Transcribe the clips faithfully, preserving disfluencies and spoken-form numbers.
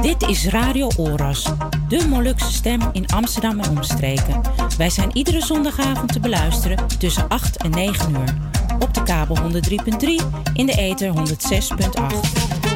Dit is Radio Oras, de Molukse stem in Amsterdam en omstreken. Wij zijn iedere zondagavond te beluisteren tussen acht en negen uur. Op de kabel honderd drie komma drie, in de ether honderd zes komma acht.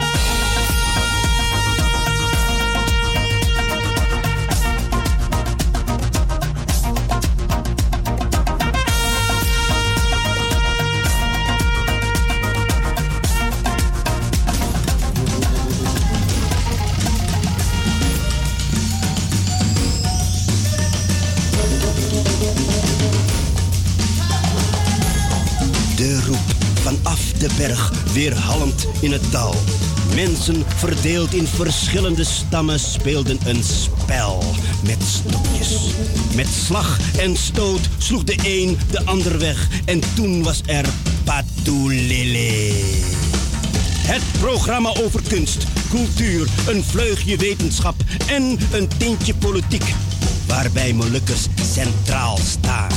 De berg weerhallend in het dal. Mensen verdeeld in verschillende stammen speelden een spel met stokjes. Met slag en stoot sloeg de een de ander weg en toen was er Patulele. Het programma over kunst, cultuur, een vleugje wetenschap en een tintje politiek, waarbij Molukkers centraal staan.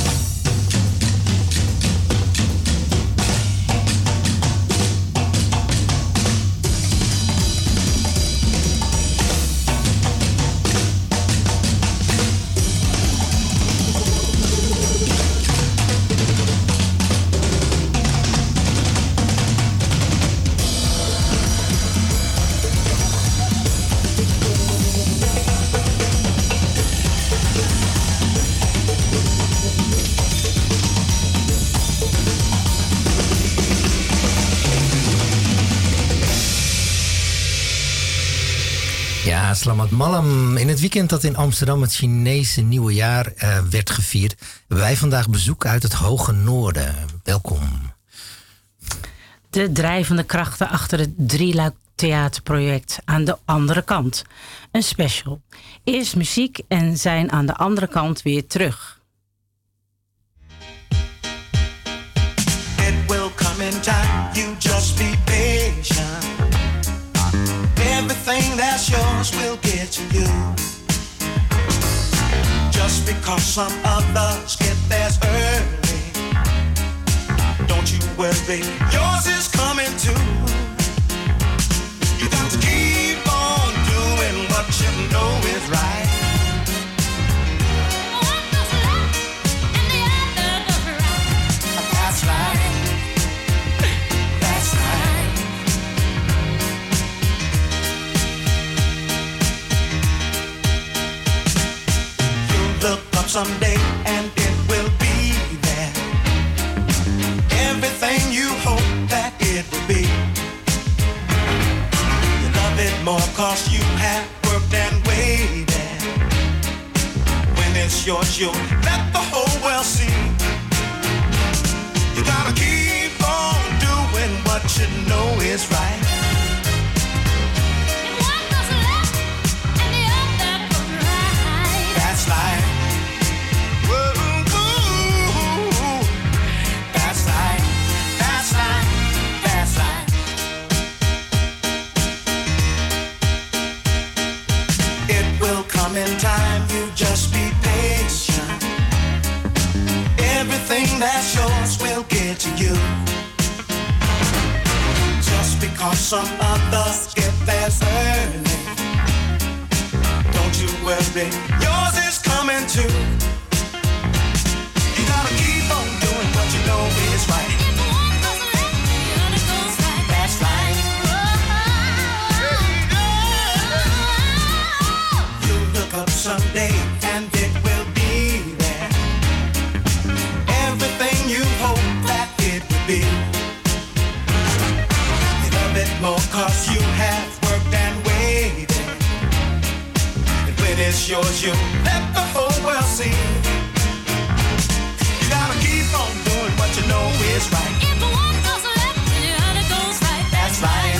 Slamat Malam. In het weekend dat in Amsterdam het Chinese nieuwe jaar uh, werd gevierd, hebben wij vandaag bezoek uit het Hoge Noorden. Welkom. De drijvende krachten achter het drieluik theaterproject Aan de Andere Kant. Een special. Eerst muziek en zijn aan de andere kant weer terug. It will come in time, you just be patient. Everything that's yours will get to you. Just because some others get theirs early, don't you worry, yours is coming too. You got to keep on doing what you know is right. One does left and the other does right. That's right. That's right. Look up someday and it will be there. Everything you hope that it will be. You love it more cause you have worked and waited. When it's yours you'll let the whole world see. You gotta keep on doing what you know is right. And one goes left and the other goes right. That's life. In time, you just be patient. Everything that's yours will get to you. Just because some others get theirs early, don't you worry, yours is coming too. You gotta keep on doing what you know is right. If one goes left, the other goes right. That's right. Up someday and it will be there. Everything you hope that it will be. You love it more cause you have worked and waited. And when it's yours you let the whole world see. You gotta keep on doing what you know is right. If the one goes left and the other goes right. That's right.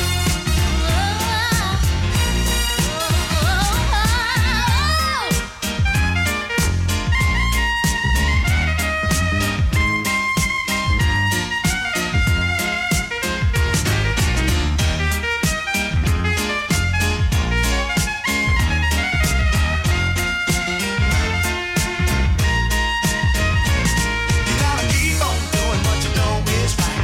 Right.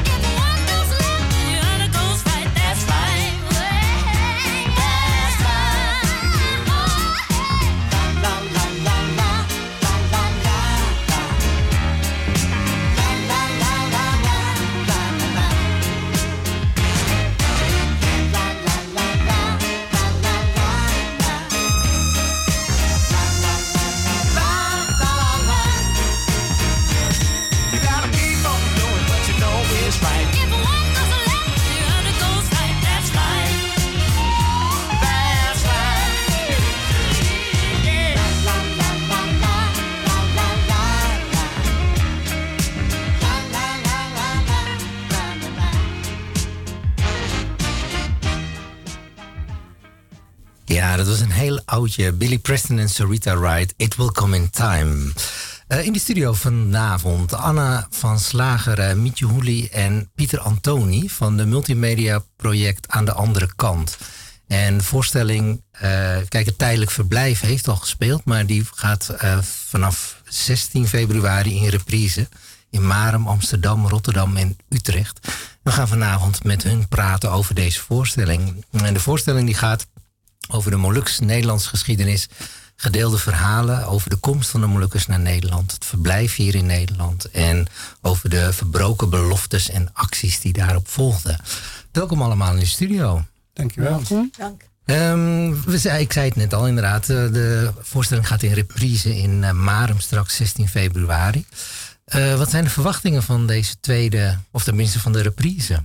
Ja, dat was een heel oudje. Billy Preston en Sarita Wright. It Will Come in Time. Uh, in de studio vanavond Anna van Slager, uh, Mietje Hoelie en Pieter Antoni van de multimedia project Aan de Andere Kant. En de voorstelling, uh, kijk, het tijdelijk verblijf heeft al gespeeld, maar die gaat uh, vanaf zestien februari in reprise in Marum, Amsterdam, Rotterdam en Utrecht. We gaan vanavond met hun praten over deze voorstelling. En de voorstelling die gaat over de Molukse-Nederlandse geschiedenis, gedeelde verhalen over de komst van de Molukkers naar Nederland, het verblijf hier in Nederland en over de verbroken beloftes en acties die daarop volgden. Welkom allemaal in de studio. Dankjewel. Dank. Um, we zei, ik zei het net al inderdaad, de voorstelling gaat in reprise in uh, Marum straks zestien februari. Uh, wat zijn de verwachtingen van deze tweede, of tenminste van de reprise?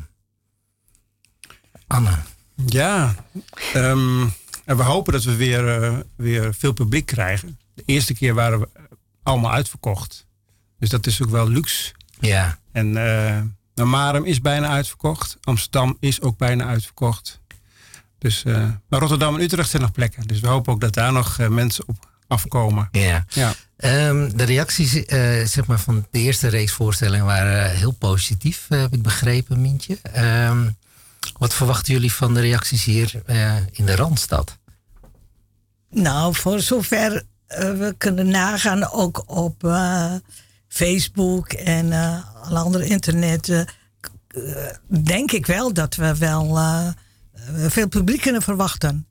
Anne. Ja, um, en we hopen dat we weer, uh, weer veel publiek krijgen. De eerste keer waren we allemaal uitverkocht. Dus dat is ook wel luxe. Ja. En uh, Marum is bijna uitverkocht. Amsterdam is ook bijna uitverkocht. Dus, uh, maar Rotterdam en Utrecht zijn nog plekken. Dus we hopen ook dat daar nog uh, mensen op afkomen. Ja. Ja. Um, de reacties uh, zeg maar van de eerste reeks voorstellingen waren heel positief, uh, heb ik begrepen, Mientje. Um, wat verwachten jullie van de reacties hier uh, in de Randstad? Nou, voor zover uh, we kunnen nagaan, ook op uh, Facebook en uh, alle andere internet, uh, uh, denk ik wel dat we wel uh, veel publiek kunnen verwachten.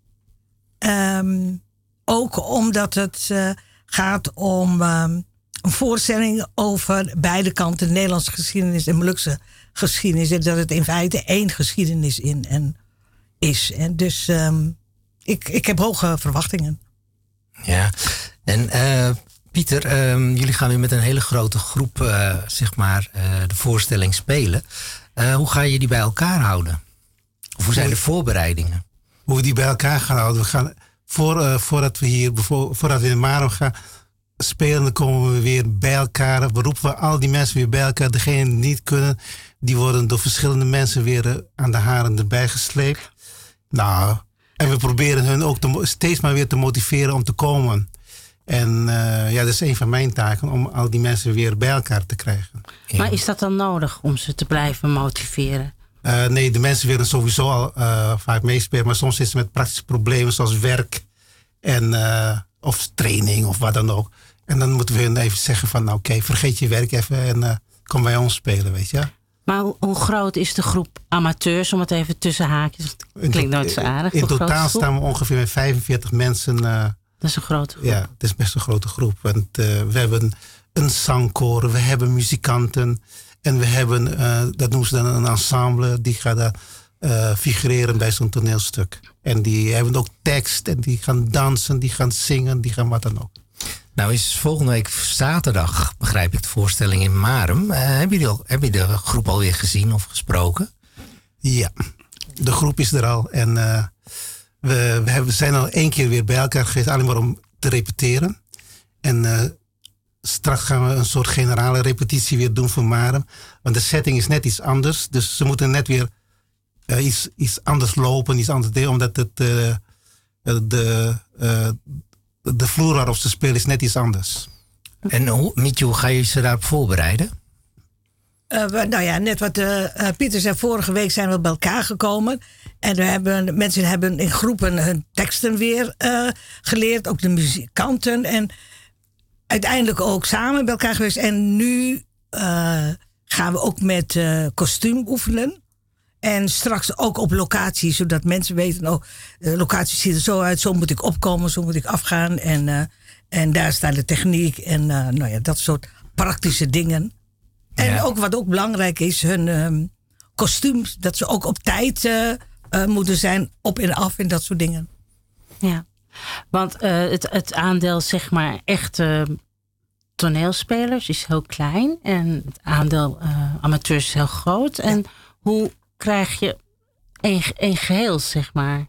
Um, ook omdat het uh, gaat om um, een voorstelling over beide kanten, de Nederlandse geschiedenis en Molukse geschiedenis. En dat het in feite één geschiedenis in en is. En dus um, ik, ik heb hoge verwachtingen. Ja, en uh, Pieter, um, jullie gaan nu met een hele grote groep uh, zeg maar uh, de voorstelling spelen. Uh, hoe ga je die bij elkaar houden? Of hoe zijn de voorbereidingen? Hoe we die bij elkaar gaan houden? We gaan voor, uh, voordat we hier voordat we in Marum gaan spelen, dan komen we weer bij elkaar. We roepen we al die mensen weer bij elkaar. Degenen die niet kunnen, die worden door verschillende mensen weer uh, aan de haren erbij gesleept. Nou, en we proberen hun ook te, steeds maar weer te motiveren om te komen. En uh, ja, dat is een van mijn taken, om al die mensen weer bij elkaar te krijgen. Maar is dat dan nodig om ze te blijven motiveren? Uh, nee, de mensen willen sowieso al uh, vaak meespelen, maar soms zitten ze met praktische problemen zoals werk en, uh, of training of wat dan ook. En dan moeten we hun even zeggen van, nou, oké, okay, vergeet je werk even en uh, kom bij ons spelen, weet je. Maar hoe, hoe groot is de groep amateurs, om het even tussen haakjes, dat klinkt nooit zo aardig. In totaal staan we ongeveer met vijfenveertig mensen. Uh, dat is een grote groep. Ja, het is best een grote groep. Want uh, we hebben een zangkoor, we hebben muzikanten en we hebben, uh, dat noemen ze dan een ensemble, die gaat daar uh, figureren bij zo'n toneelstuk. En die hebben ook tekst en die gaan dansen, die gaan zingen, die gaan wat dan ook. Nou is volgende week zaterdag, begrijp ik, de voorstelling in Marum. Uh, hebben jullie al, heb je de groep alweer gezien of gesproken? Ja, de groep is er al. En uh, we, we, hebben, we zijn al één keer weer bij elkaar geweest, alleen maar om te repeteren. En uh, straks gaan we een soort generale repetitie weer doen voor Marum. Want de setting is net iets anders. Dus ze moeten net weer uh, iets, iets anders lopen, iets anders doen. Omdat het, uh, de... Uh, De vloer waarop ze spelen is net iets anders. En hoe, Mietje, hoe ga je ze daarop voorbereiden? Uh, we, nou ja, net wat uh, uh, Pieter zei, vorige week zijn we bij elkaar gekomen. En we hebben, mensen hebben in groepen hun teksten weer uh, geleerd. Ook de muzikanten. En uiteindelijk ook samen bij elkaar geweest. En nu uh, gaan we ook met uh, kostuum oefenen. En straks ook op locatie, zodat mensen weten, oh, de locatie ziet er zo uit, zo moet ik opkomen, zo moet ik afgaan. En, uh, en daar staat de techniek en uh, nou ja, dat soort praktische dingen. En ja. ook wat ook belangrijk is, hun um, kostuums, dat ze ook op tijd uh, uh, moeten zijn, op en af en dat soort dingen. Ja, want uh, het, het aandeel, zeg maar, echte toneelspelers is heel klein en het aandeel uh, amateurs is heel groot. En ja. hoe krijg je een, een geheel, zeg maar?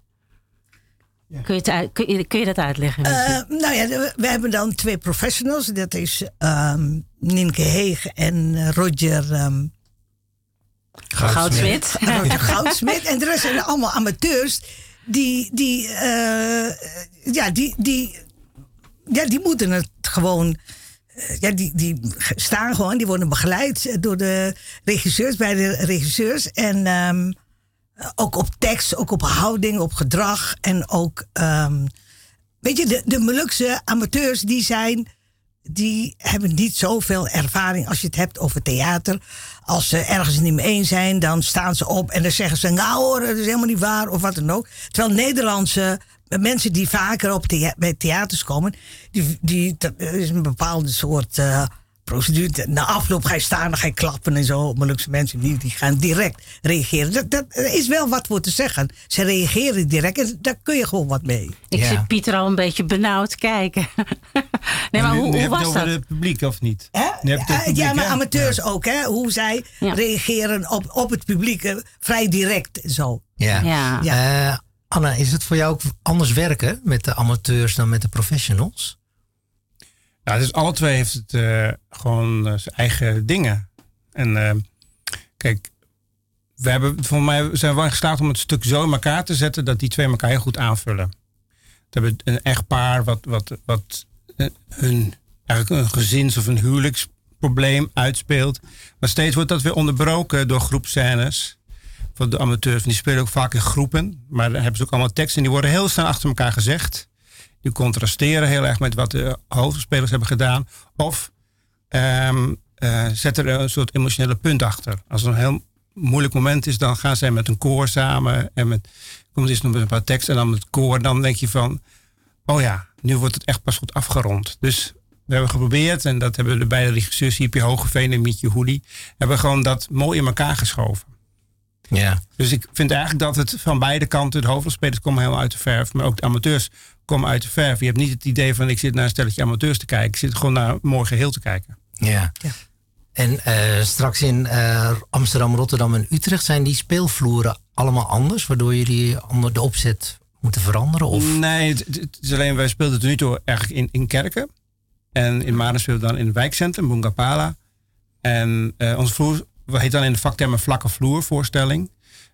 Ja. Kun, je het uit, kun, je, kun je dat uitleggen? Uh, nou ja, we hebben dan twee professionals. Dat is um, Nienke Heeg en Roger um, Goudsmit. Roger Goudsmit. En de rest zijn allemaal amateurs die, die, uh, ja, die, die, ja, die moeten het gewoon... Uh, ja, die, die staan gewoon, die worden begeleid door de regisseurs, bij de regisseurs. En um, ook op tekst, ook op houding, op gedrag. En ook, um, weet je, de, de Molukse amateurs die zijn... die hebben niet zoveel ervaring als je het hebt over theater. Als ze ergens niet mee eens zijn, dan staan ze op en dan zeggen ze... nou hoor, dat is helemaal niet waar, of wat dan ook. Terwijl Nederlandse mensen die vaker op thea- bij theaters komen... die, die, dat is een bepaalde soort uh, procedure. Na afloop ga je staan, dan ga je klappen en zo. Molukse mensen die, die gaan direct reageren. Dat, dat is wel wat voor te zeggen. Ze reageren direct en daar kun je gewoon wat mee. Ik Ja. zie Pieter al een beetje benauwd kijken. Nee, maar nu, hoe, nu hoe heb je was het over dat? het publiek, of niet? Hè? Nu heb je het over het publiek, ja, maar hè? amateurs Ja. ook, hè? Hoe zij Ja. reageren op, op het publiek. eh, vrij direct zo. Ja. Ja. Ja. Eh, Anna, is het voor jou ook anders werken met de amateurs dan met de professionals? Nou, dus alle twee heeft het uh, gewoon uh, zijn eigen dingen. En uh, kijk, we hebben, voor mij zijn we geslaagd om het stuk zo in elkaar te zetten dat die twee elkaar heel goed aanvullen. We hebben een echtpaar wat, wat, wat uh, hun eigenlijk een gezins- of een huwelijksprobleem uitspeelt. Maar steeds wordt dat weer onderbroken door groepscènes. Voor de amateurs. Die spelen ook vaak in groepen. Maar dan hebben ze ook allemaal teksten. En die worden heel snel achter elkaar gezegd. Die contrasteren heel erg met wat de hoofdspelers hebben gedaan. Of um, uh, zetten er een soort emotionele punt achter. Als er een heel moeilijk moment is, dan gaan zij met een koor samen. En met, komt eens nog met een paar teksten. En dan met het koor. Dan denk je van, oh ja, nu wordt het echt pas goed afgerond. Dus we hebben geprobeerd. En dat hebben de beide regisseurs, Hiepje Hogeveen en Mietje Hoelie. Hebben gewoon dat mooi in elkaar geschoven. Ja. Dus ik vind eigenlijk dat het van beide kanten, de hoofdrolspelers komen helemaal uit de verf, maar ook de amateurs komen uit de verf. Je hebt niet het idee van ik zit naar een stelletje amateurs te kijken. Ik zit gewoon naar een mooi geheel te kijken. Ja. Ja. En uh, straks in uh, Amsterdam, Rotterdam en Utrecht zijn die speelvloeren allemaal anders, waardoor jullie onder de opzet moeten veranderen? Of? Nee, het, het is alleen, wij speelden tot nu toe eigenlijk in, in kerken. En in Maden speelden we dan in het wijkcentrum, Bungapala. En uh, onze vloer, we heet dan in de vaktermen vlakke vloer voorstelling.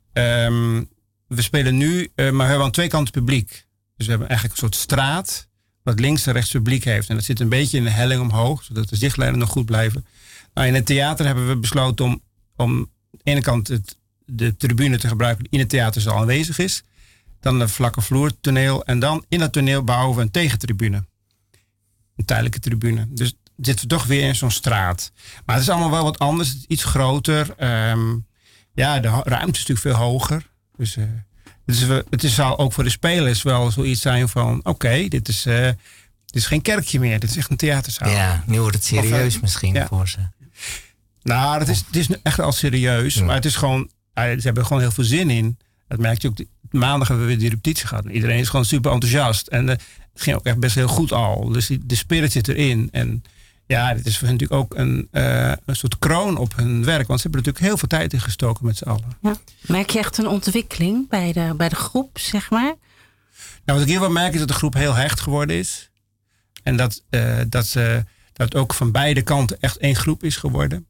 Um, we spelen nu, uh, maar we hebben aan twee kanten publiek. Dus we hebben eigenlijk een soort straat, wat links en rechts publiek heeft. En dat zit een beetje in een helling omhoog, zodat de zichtlijnen nog goed blijven. Nou, in het theater hebben we besloten om, om aan de ene kant het, de tribune te gebruiken die in het theaterzaal aanwezig is. Dan een vlakke vloertoneel. En dan in dat toneel bouwen we een tegentribune. Een tijdelijke tribune. Dus zitten we toch weer in zo'n straat. Maar het is allemaal wel wat anders. Het is iets groter. Um, ja, de ruimte is natuurlijk veel hoger. Dus, uh, dus we, het is, zal ook voor de spelers wel zoiets zijn van... Oké, okay, dit, is, uh, dit is geen kerkje meer. Dit is echt een theaterzaal. Ja, nu wordt het serieus of, misschien ja. voor ze. Nou, het is, het is echt al serieus. Ja. Maar het is gewoon... Uh, ze hebben er gewoon heel veel zin in. Dat merk je ook. Maandag hebben we weer die repetitie gehad. Iedereen is gewoon super enthousiast. En uh, het ging ook echt best heel goed al. Dus die, de spirit zit erin. En ja, dit is voor hen natuurlijk ook een, uh, een soort kroon op hun werk. Want ze hebben er natuurlijk heel veel tijd in gestoken met z'n allen. Ja. Merk je echt een ontwikkeling bij de, bij de groep, zeg maar? Nou, wat ik hier wel merk is dat de groep heel hecht geworden is. En dat, uh, dat, ze, dat het ook van beide kanten echt één groep is geworden.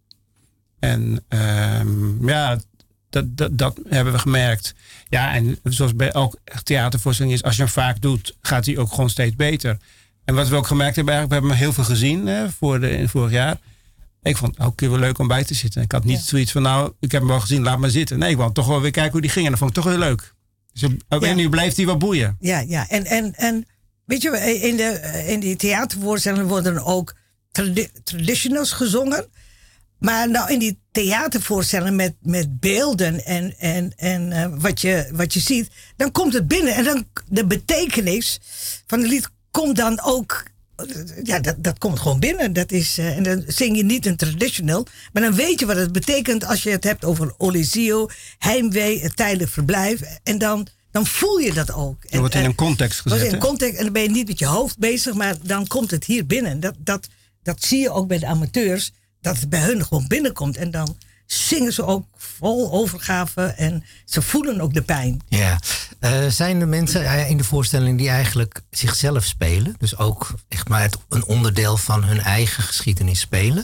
En um, ja... Dat, dat, dat hebben we gemerkt. Ja, en zoals bij elk theatervoorstelling is, als je hem vaak doet, gaat hij ook gewoon steeds beter. En wat we ook gemerkt hebben, eigenlijk, we hebben heel veel gezien hè, voor de, in vorig jaar. Ik vond het ook een keer wel leuk om bij te zitten. Ik had niet ja. zoiets van, nou, ik heb hem wel gezien, laat maar zitten. Nee, ik wou toch wel weer kijken hoe die ging. En dat vond ik toch heel leuk. Dus op ja. een uur blijft hij wel boeien. Ja, ja. En, en, en weet je, in, de, in die theatervoorstellingen worden ook tradi- traditionals gezongen. Maar nou in die theatervoorstellingen met, met beelden en, en, en uh, wat, je, wat je ziet, dan komt het binnen. En dan de betekenis van het lied komt dan ook, ja, dat, dat komt gewoon binnen. Dat is, uh, en dan zing je niet een traditional, maar dan weet je wat het betekent als je het hebt over Olisio, heimwee, het tijdelijk verblijf. En dan, dan voel je dat ook. Dat wordt in een context gezet. In een context, en dan ben je niet met je hoofd bezig, maar dan komt het hier binnen. Dat, dat, dat zie je ook bij de amateurs. Dat het bij hun gewoon binnenkomt. En dan zingen ze ook vol overgave. En ze voelen ook de pijn. Ja. Uh, zijn er mensen in de voorstelling die eigenlijk zichzelf spelen? Dus ook echt maar het, een onderdeel van hun eigen geschiedenis spelen?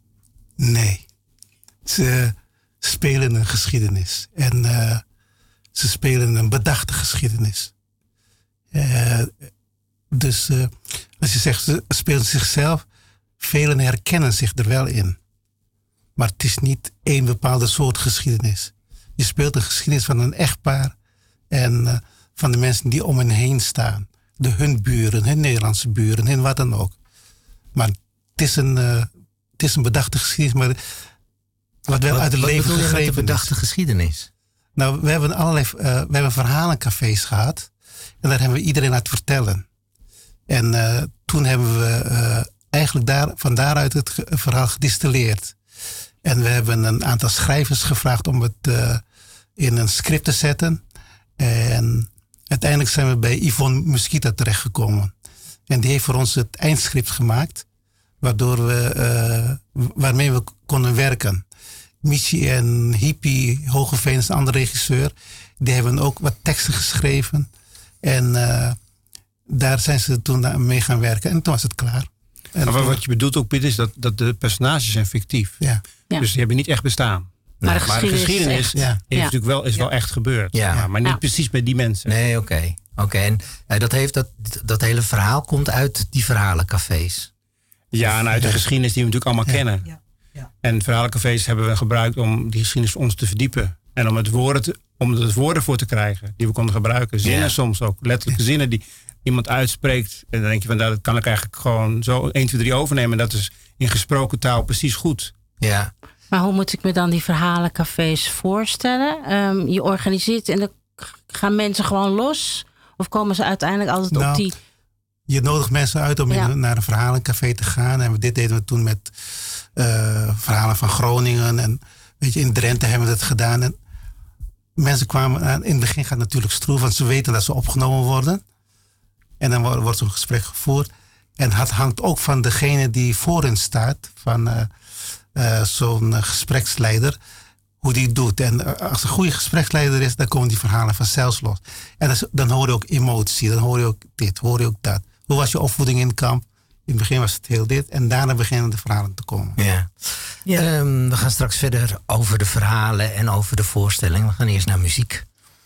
Nee. Ze spelen een geschiedenis. En uh, Ze spelen een bedachte geschiedenis. Uh, dus uh, als je zegt, ze spelen zichzelf, velen herkennen zich er wel in. Maar het is niet één bepaalde soort geschiedenis. Je speelt de geschiedenis van een echtpaar en uh, van de mensen die om hen heen staan. De, hun buren, hun Nederlandse buren, hun wat dan ook. Maar het is een, uh, het is een bedachte geschiedenis, maar wat wel wat, uit het wat leven bedoel je gegrepen met de bedachte is. geschiedenis? Nou, we hebben allerlei uh, we hebben verhalencafés gehad. En daar hebben we iedereen aan het vertellen. En uh, toen hebben we uh, eigenlijk daar, van daaruit het ge- verhaal gedistilleerd. En we hebben een aantal schrijvers gevraagd om het uh, in een script te zetten. En uiteindelijk zijn we bij Yvonne Muskita terechtgekomen. En die heeft voor ons het eindscript gemaakt. Waardoor we, uh, waarmee we konden werken. Michi en Hippie Hogeveen is een andere regisseur. Die hebben ook wat teksten geschreven. En uh, daar zijn ze toen mee gaan werken. En toen was het klaar. En maar toen, wat je bedoelt ook, Piet, is dat, dat de personages zijn fictief. Ja. Ja. Dus die hebben niet echt bestaan. Maar de Maar de geschiedenis geschiedenis is echt. ja. heeft Ja. natuurlijk wel, is wel echt gebeurd. Ja. Ja, maar niet Ja. precies bij die mensen. Nee, oké. Okay. Oké, okay. En uh, dat, heeft dat, dat hele verhaal komt uit die verhalencafés. Ja, en uit de Ja. geschiedenis die we natuurlijk allemaal Ja. kennen. Ja. Ja. En verhalencafés hebben we gebruikt om die geschiedenis voor ons te verdiepen. En om het woorden, te, om het woorden voor te krijgen die we konden gebruiken. Zinnen Ja. soms ook, letterlijke zinnen die iemand uitspreekt. En dan denk je van, nou, dat kan ik eigenlijk gewoon zo één, twee, drie overnemen. En dat is in gesproken taal precies goed. Ja. Maar hoe moet ik me dan die verhalencafés voorstellen? Um, je organiseert en dan gaan mensen gewoon los? Of komen ze uiteindelijk altijd Nou, op die... Je nodigt mensen uit om Ja. in, naar een verhalencafé te gaan. En dit deden we toen met uh, verhalen van Groningen. En weet je, in Drenthe hebben we dat gedaan. En mensen kwamen aan. In het begin gaat het natuurlijk stroef, want ze weten dat ze opgenomen worden. En dan wordt, wordt zo'n gesprek gevoerd. En het hangt ook van degene die voor hen staat, van uh, uh, zo'n uh, gespreksleider, hoe die het doet. En uh, als het een goede gespreksleider is, dan komen die verhalen vanzelf los. En dan, dan hoor je ook emotie, dan hoor je ook dit, hoor je ook dat. Hoe was je opvoeding in het kamp? In het begin was het heel dit. En daarna beginnen de verhalen te komen. Ja. Ja. Um, we gaan straks verder over de verhalen en over de voorstelling. We gaan eerst naar muziek.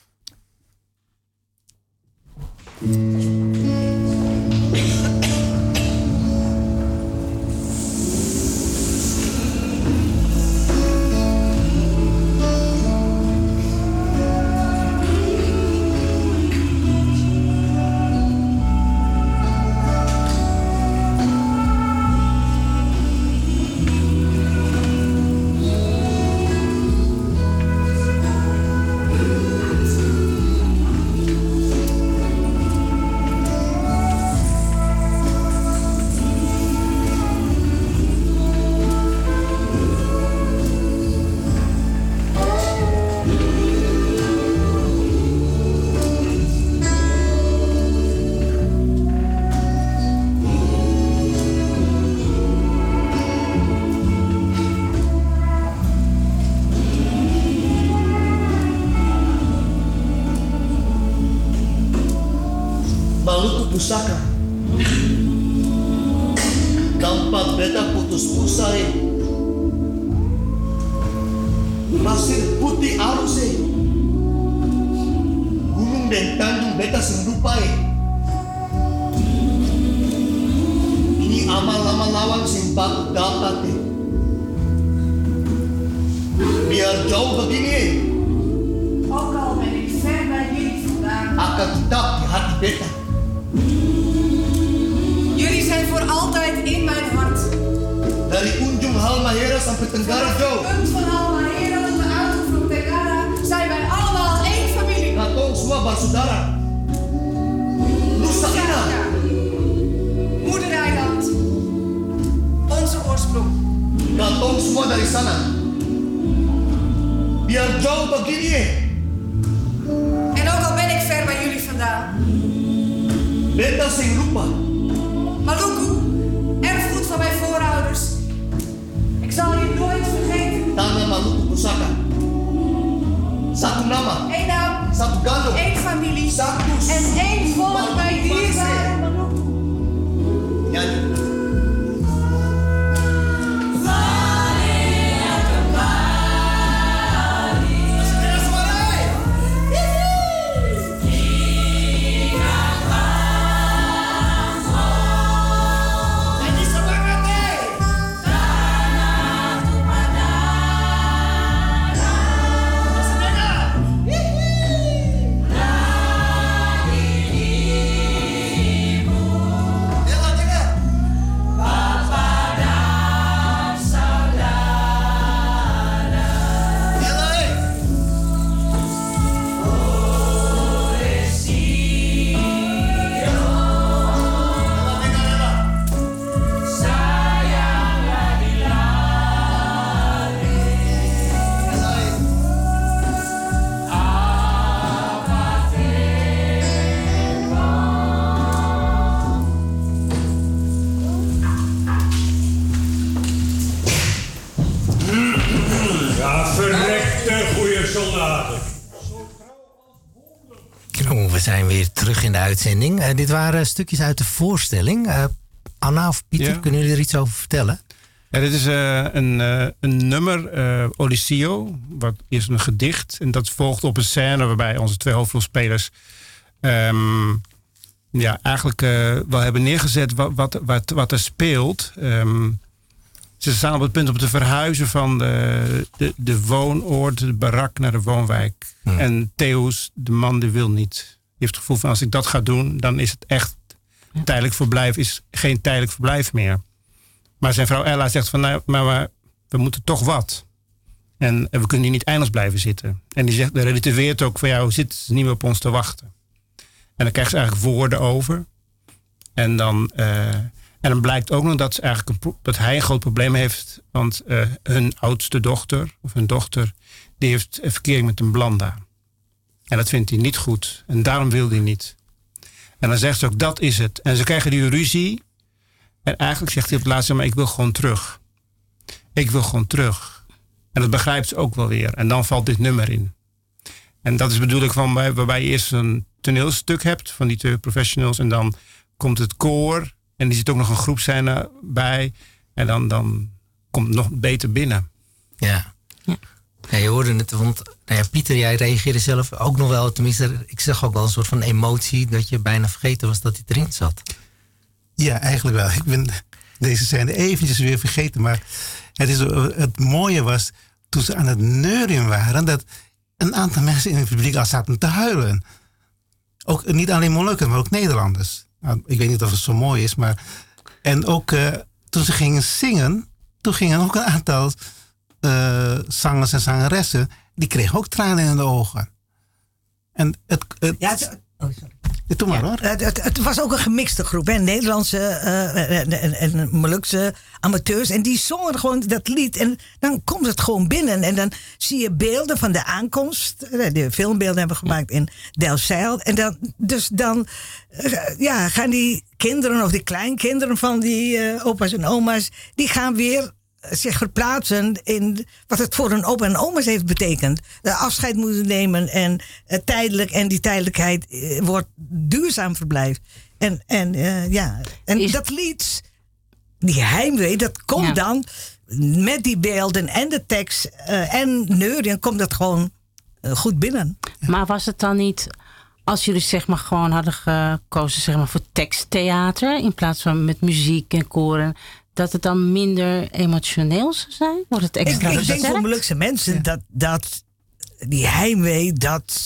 Maluku Pusaka. Tempat beta putus pusai. Pasir putih arus eh. Gunung dan tandung beta sendupai. Ini amal-amal lawan simpak dapat eh. Biar jauh begini eh. Ook al ben ik ver bij jullie vandaan. Akan tetap di hati beta. Jullie zijn voor altijd in mijn hart. Dari ujung Halmahera sampai Tenggara jauh. Punt van Halmahera tot de uithoek van Tenggara zijn wij allemaal één familie. Katong semua bersaudara. Nusa Ina. Moedereiland. Onze oorsprong. Katong semua dari sana. Biar jauh begini eh. En ook al ben ik ver bij jullie vandaan. Beta sing lupa. Maluku, erfgoed van mijn voorouders. Ik zal je nooit vergeten. Tanah Maluku Pusaka. Satu nama. Eén naam, Satu gandum. één familie Satu en één volk bij Maluku dierbare Maluku. Nyanyi. Yeah. zijn weer terug in de uitzending. Uh, dit waren stukjes uit de voorstelling. Uh, Anna of Pieter, ja. Kunnen jullie er iets over vertellen? Ja, dit is uh, een, uh, een nummer, uh, Odysseo, wat is een gedicht. En dat volgt op een scène waarbij onze twee hoofdrolspelers um, ja, eigenlijk uh, wel hebben neergezet wat, wat, wat, wat er speelt. Um, ze staan op het punt om te verhuizen van de, de, de woonoord, de barak, naar de woonwijk. Hmm. En Theus, de man, die wil niet. Die heeft het gevoel van, als ik dat ga doen, dan is het echt tijdelijk verblijf, is geen tijdelijk verblijf meer. Maar zijn vrouw Ella zegt van, nou, maar, maar we moeten toch wat. En, en we kunnen hier niet eindeloos blijven zitten. En die zegt, de relativeert ook van, ja, hoe zit ze niet meer op ons te wachten? En dan krijgt ze eigenlijk woorden over. En dan, uh, en dan blijkt ook nog dat, ze eigenlijk een, dat hij een groot probleem heeft. Want uh, hun oudste dochter, of hun dochter, die heeft een verkering met een blanda. En dat vindt hij niet goed. En daarom wil hij niet. En dan zegt ze ook, dat is het. En ze krijgen die ruzie. En eigenlijk zegt hij op het laatste, maar ik wil gewoon terug. Ik wil gewoon terug. En dat begrijpt ze ook wel weer. En dan valt dit nummer in. En dat is bedoel ik van, waarbij je eerst een toneelstuk hebt van die twee professionals. En dan komt het koor. En die zit ook nog een groepscène bij. En dan, dan komt het nog beter binnen. Ja. Ja. Ja, je hoorde het, want nou ja, Pieter, jij reageerde zelf ook nog wel. Tenminste, ik zag ook wel een soort van emotie dat je bijna vergeten was dat hij erin zat. Ja, eigenlijk wel. Ik ben deze scène eventjes weer vergeten. Maar het, is, het mooie was, toen ze aan het neurien waren, dat een aantal mensen in het publiek al zaten te huilen. Ook niet alleen Molukkers, maar ook Nederlanders. Nou, ik weet niet of het zo mooi is, maar... En ook uh, toen ze gingen zingen, toen gingen ook een aantal uh, zangers en zangeressen, die kregen ook tranen in de ogen. En het... het ja, het, oh, sorry. Doe maar, ja, hoor. Het, het, het was ook een gemixte groep. Hè? Nederlandse uh, en, en, en Molukse amateurs. En die zongen gewoon dat lied. En dan komt het gewoon binnen. En dan zie je beelden van de aankomst. De filmbeelden hebben we gemaakt in Delfzijl. En dan, dus dan uh, ja, gaan die kinderen of die kleinkinderen van die uh, opa's en oma's, die gaan weer zich verplaatsen in wat het voor een opa en oma's heeft betekend. De afscheid moeten nemen en uh, tijdelijk, en die tijdelijkheid uh, wordt duurzaam verblijf. En, en uh, ja, en Is... dat lied, die heimwee, dat komt ja. dan met die beelden en de tekst uh, en neurien, komt dat gewoon uh, goed binnen. Maar was het dan niet, als jullie zeg maar gewoon hadden gekozen zeg maar voor teksttheater in plaats van met muziek en koren, dat het dan minder emotioneel zou zijn? Wordt het extra Ik, ik denk voor Molukse mensen ja. dat, dat die heimwee, dat,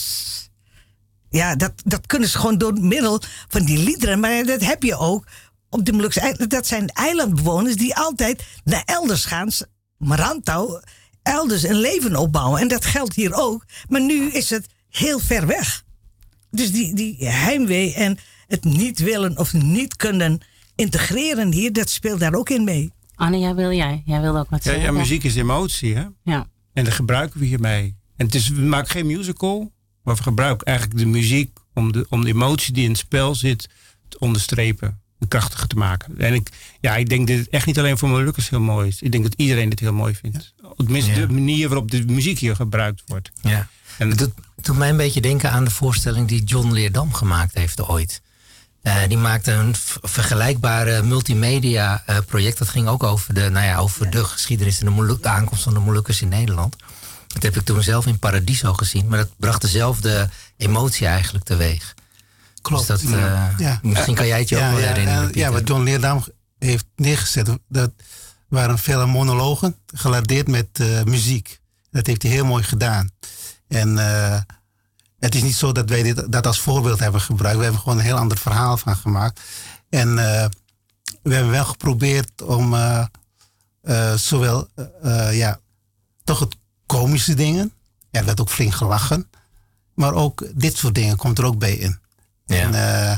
ja, dat, dat kunnen ze gewoon door middel van die liederen. Maar dat heb je ook op de Molukse eilanden. Dat zijn eilandbewoners die altijd naar elders gaan, Marantau, elders een leven opbouwen. En dat geldt hier ook. Maar nu is het heel ver weg. Dus die, die heimwee en het niet willen of niet kunnen integreren hier, dat speelt daar ook in mee. Anne, jij wil jij? Jij wil ook wat ja, zeggen. Ja, muziek is emotie, hè? Ja. En dat gebruiken we hiermee. En het is, we maken geen musical, maar we gebruiken eigenlijk de muziek om de, om de emotie die in het spel zit te onderstrepen en krachtiger te maken. En ik, ja, ik denk dat het echt niet alleen voor Molukkers heel mooi is. Ik denk dat iedereen dit heel mooi vindt. Ja. Tenminste, ja. de manier waarop de muziek hier gebruikt wordt. Ja. En het doet, doet mij een beetje denken aan de voorstelling die John Leerdam gemaakt heeft ooit. Uh, die maakte een v- vergelijkbare multimedia uh, project. Dat ging ook over de, nou ja, over ja. de geschiedenis en de, Moluk- de aankomst van de Molukkers in Nederland. Dat heb ik toen zelf in Paradiso gezien. Maar dat bracht dezelfde emotie eigenlijk teweeg. Klopt. Dus dat, uh, ja. Misschien kan jij het je ja, ook wel ja, herinneren. Ja, ja, wat John Leerdam heeft neergezet, dat waren vele monologen geladeerd met uh, muziek. Dat heeft hij heel mooi gedaan. En uh, het is niet zo dat wij dit, dat als voorbeeld hebben gebruikt. We hebben gewoon een heel ander verhaal van gemaakt. En uh, we hebben wel geprobeerd om uh, uh, zowel uh, uh, ja, toch het komische dingen. Er werd ook flink gelachen. Maar ook dit soort dingen komt er ook bij in. Ja. En uh,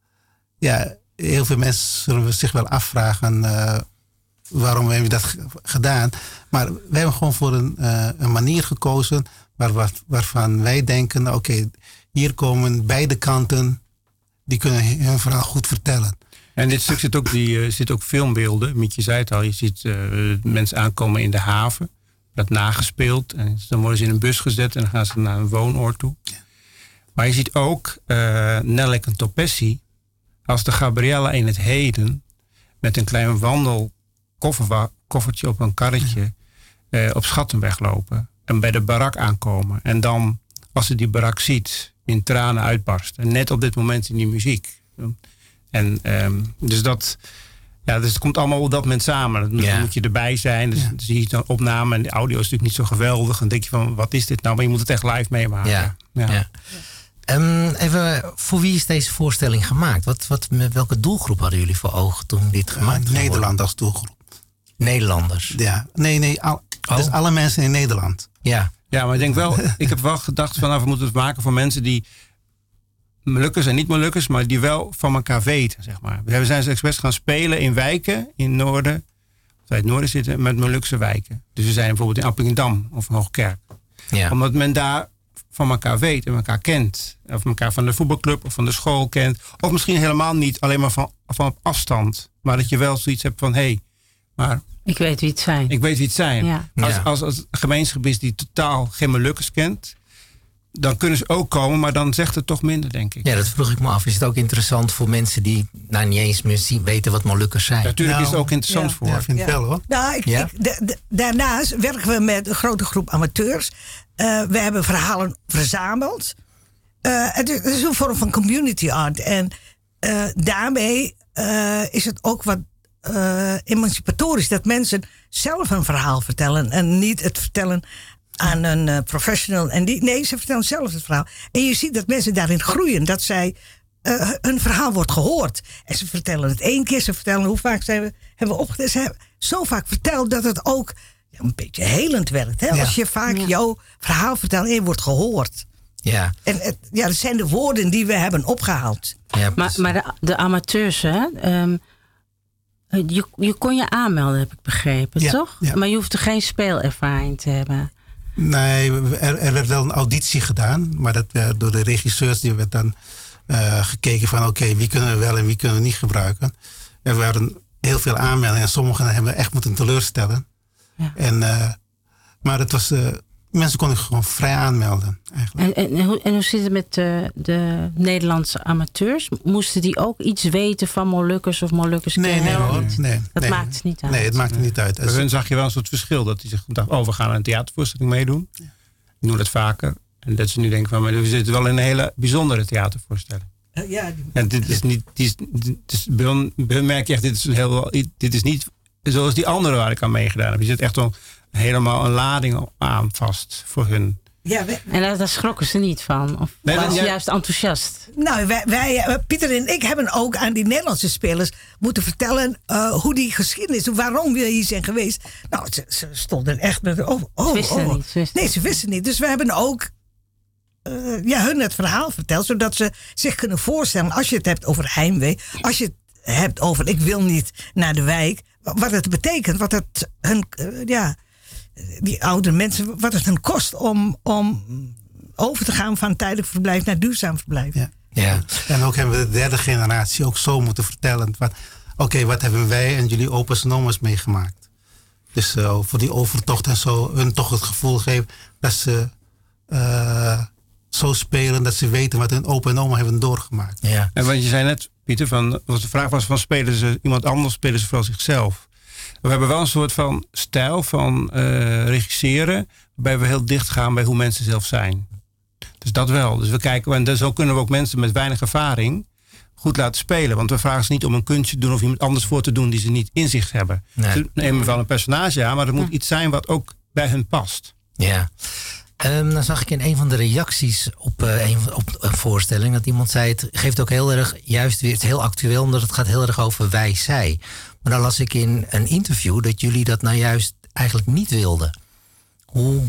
ja, heel veel mensen zullen zich wel afvragen uh, waarom hebben we dat g- gedaan. Maar we hebben gewoon voor een, uh, een manier gekozen waar, waar, waarvan wij denken, oké, okay, hier komen beide kanten, die kunnen hun verhaal goed vertellen. En in dit stuk zit ook, die, uh, zit ook filmbeelden. Mietje zei het al, je ziet uh, mensen aankomen in de haven. Dat nagespeeld. En dan worden ze in een bus gezet en dan gaan ze naar een woonoord toe. Ja. Maar je ziet ook uh, Nelek en Topessi als de Gabriella in het heden met een klein wandelkoffertje op een karretje uh, op Schattenberg lopen en bij de barak aankomen. En dan, als ze die barak ziet, in tranen uitbarst. En net op dit moment in die muziek. En um, dus dat... Ja, dus het komt allemaal op dat moment samen. Dan ja. moet je erbij zijn. Dus, ja. dus zie je dan opname en de audio is natuurlijk niet zo geweldig. Dan denk je van, wat is dit nou? Maar je moet het echt live meemaken. Ja. Ja. Ja. Um, even, voor wie is deze voorstelling gemaakt? Wat, wat, met welke doelgroep hadden jullie voor ogen toen dit gemaakt werd? Uh, Nederland als doelgroep. Nederlanders? Ja, nee, nee. Al, oh. Dus alle mensen in Nederland. Ja. Ja, maar ik denk wel, ik heb wel gedacht van, nou, we moeten het maken voor mensen die Molukkers en niet-Molukkers, maar die wel van elkaar weten, zeg maar. We zijn ze expres gaan spelen in wijken in Noorden, of wij in het Noorden zitten, met Molukse wijken. Dus we zijn bijvoorbeeld in Appingedam of Hoogkerk. Ja. Omdat men daar van elkaar weet en elkaar kent. Of elkaar van de voetbalclub of van de school kent. Of misschien helemaal niet, alleen maar van, van op afstand. Maar dat je wel zoiets hebt van, hé, hey, maar... Ik weet wie het zijn. Ik weet wie het zijn. Ja. Als, Ja. als, als het een gemeenschap is die totaal geen Molukkers kent, dan kunnen ze ook komen, maar dan zegt het toch minder, denk ik. Ja, dat vroeg ik me af. Is het ook interessant voor mensen die nou niet eens meer zien, weten wat Molukkers zijn? Natuurlijk Nou, is het ook interessant ja. voor. Ja, vind ik Ja. wel hoor. Nou, ik, Ja? ik, de- de- daarnaast werken we met een grote groep amateurs. Uh, we hebben verhalen verzameld. Uh, het, is, het is een vorm van community art. En uh, daarmee uh, is het ook wat uh, emancipatorisch. Dat mensen zelf een verhaal vertellen. En niet het vertellen aan een uh, professional. En die, nee, ze vertellen zelf het verhaal. En je ziet dat mensen daarin groeien. Dat zij, uh, hun verhaal wordt gehoord. En ze vertellen het één keer. Ze vertellen hoe vaak zijn we, hebben we opgedaan. Ze hebben zo vaak verteld dat het ook ja, een beetje helend werkt. Hè? Ja. Als je vaak Ja. jouw verhaal vertelt en je wordt gehoord. Ja. En het, ja, dat zijn de woorden die we hebben opgehaald. Ja, Maar, maar de, de amateurs, hè? Um, je, je kon je aanmelden, heb ik begrepen, Ja, toch? ja. Maar je hoeft er geen speelervaring te hebben. Nee, er, er werd wel een auditie gedaan. Maar dat werd door de regisseurs, die werd dan uh, gekeken van oké, okay, wie kunnen we wel en wie kunnen we niet gebruiken. Er waren heel veel aanmeldingen en sommigen hebben we echt moeten teleurstellen. Ja. En, uh, maar het was, uh, mensen konden gewoon vrij aanmelden eigenlijk. En, en, hoe, en hoe zit het met de, de Nederlandse amateurs? Moesten die ook iets weten van Molukkers of Molukkers Nee, nee kennen? hoor. Niet? Nee, Dat nee. maakt het niet uit. Nee, het maakt er niet uit. Bij hun zag je wel een soort verschil. Dat die zich dacht, oh, we gaan aan een theatervoorstelling meedoen. Ja. Die doen dat vaker. En dat ze nu denken van, maar we zitten wel in een hele bijzondere theatervoorstelling. Uh, ja, die... En dit is niet, dit is, dit is, bij, hun, bij hun merk je echt, dit is, een heel, dit is niet zoals die andere waar ik aan meegedaan heb. Je zit echt wel helemaal een lading aan vast voor hun. Ja, wij, En daar, daar schrokken ze niet van? Of Nee, waren ze jij- juist enthousiast? nou, wij, wij, uh, Pieter en ik hebben ook aan die Nederlandse spelers moeten vertellen uh, hoe die geschiedenis, waarom we hier zijn geweest. Nou, ze, ze stonden echt met. Oh, oh, Ze wisten oh. niet, ze wisten nee, ze wisten niet. Dus we hebben ook uh, ja, hun het verhaal verteld, zodat ze zich kunnen voorstellen, als je het hebt over heimwee, als je het hebt over ik wil niet naar de wijk, wat het betekent, wat het hun, uh, ja, die oude mensen, wat het hun kost om, om over te gaan van tijdelijk verblijf naar duurzaam verblijf. Ja. Ja. En ook hebben we de derde generatie ook zo moeten vertellen. Oké, okay, wat hebben wij en jullie opa's en oma's meegemaakt? Dus uh, voor die overtocht en zo, hun toch het gevoel geven dat ze uh, zo spelen, dat ze weten wat hun opa en oma hebben doorgemaakt. Ja. En wat je zei net, Pieter, van, wat de vraag was van spelen ze iemand anders, spelen ze vooral zichzelf. We hebben wel een soort van stijl van uh, regisseren, waarbij we heel dicht gaan bij hoe mensen zelf zijn. Dus dat wel. Dus we kijken, en zo kunnen we ook mensen met weinig ervaring goed laten spelen. Want we vragen ze niet om een kunstje te doen of iemand anders voor te doen die ze niet in zich hebben. Nee. Ze nemen wel een personage aan, maar er moet iets zijn wat ook bij hun past. Ja. Um, dan zag ik in een van de reacties op, uh, een, op een voorstelling dat iemand zei, het geeft ook heel erg, juist weer, het is heel actueel, omdat het gaat heel erg over wij-zij. Maar dan las ik in een interview dat jullie dat nou juist eigenlijk niet wilden. Hoe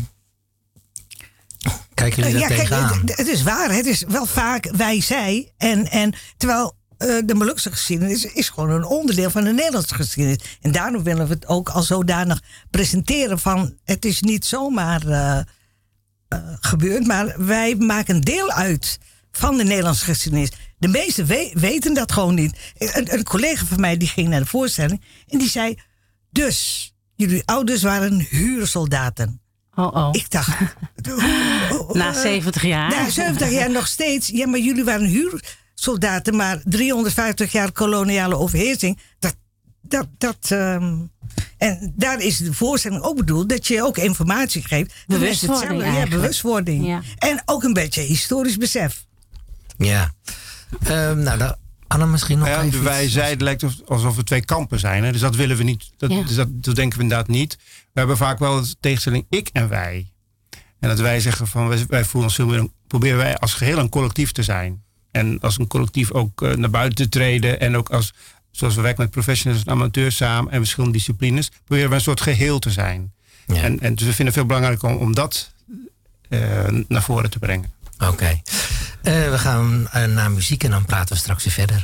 kijken jullie ja, daar kijk, tegenaan? het, het is waar. Het is wel vaak wij-zij. En, en terwijl uh, de Molukse geschiedenis is gewoon een onderdeel van de Nederlandse geschiedenis. En daarom willen we het ook al zodanig presenteren van het is niet zomaar uh, uh, gebeurd, maar wij maken deel uit van de Nederlandse geschiedenis. De meesten we- weten dat gewoon niet. Een, een collega van mij die ging naar de voorstelling en die zei, dus jullie ouders waren huursoldaten. Oh, oh. Ik dacht... Na zeventig jaar. Na zeventig jaar nog steeds. Ja, maar jullie waren huursoldaten, maar driehonderdvijftig jaar koloniale overheersing. Dat, dat, dat, um, en daar is de voorstelling ook bedoeld dat je ook informatie geeft. Bewustwording. Ja, bewustwording. Ja. En ook een beetje historisch besef. Ja. Um, nou, dan, Anna misschien nog ja, even wij iets. zeiden, het lijkt alsof er twee kampen zijn. Hè? Dus dat willen we niet. Dat, Ja. dus dat, dat denken we inderdaad niet. We hebben vaak wel de tegenstelling ik en wij. En dat wij zeggen van wij, wij voelen ons veel meer, proberen wij als geheel een collectief te zijn. En als een collectief ook uh, naar buiten te treden. En ook als, zoals we werken met professionals en amateurs samen en verschillende disciplines, proberen we een soort geheel te zijn. Ja. En, en dus we vinden het veel belangrijker om, om dat uh, naar voren te brengen. Oké. Okay. Uh, we gaan uh, naar muziek en dan praten we straks weer verder.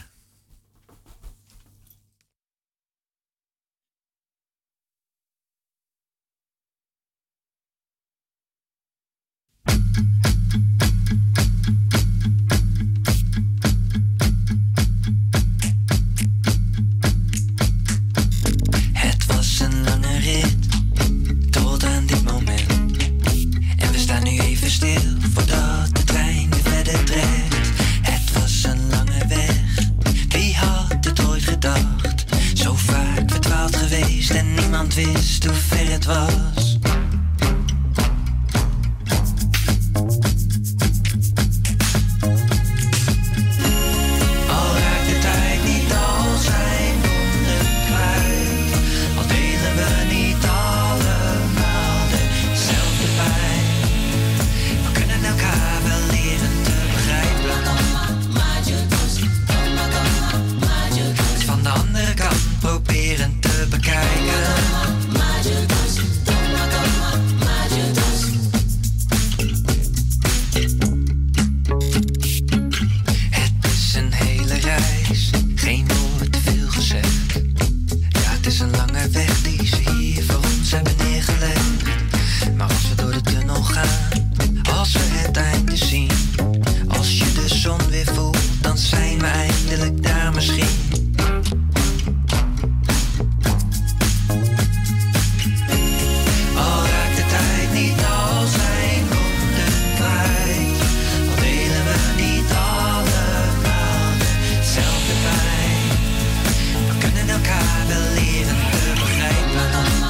Het was een lange rit tot aan dit moment. En we staan nu even stil voordat de trein weer verder trekt. Het was een lange weg, wie had het ooit gedacht? Zo vaak verdwaald geweest en niemand wist hoe ver het was. Al raakt de tijd niet al zijn wonden kwijt, al delen we niet allemaal dezelfde pijn. We kunnen elkaar wel leren te begrijpen. Het van de andere kant proberen te bekijken. Het is een hele reis, geen woord te veel gezegd. Ja, het is een lange weg die ze hier voor ons hebben neergelegd. Maar als we door de tunnel gaan, als we het einde zien, als je de zon weer voelt, dan zijn we eindelijk daar misschien. Al raakt de tijd niet al zijn wonden kwijt, al delen we niet allemaal dezelfde pijn. We kunnen elkaar wel leren te begrijpen.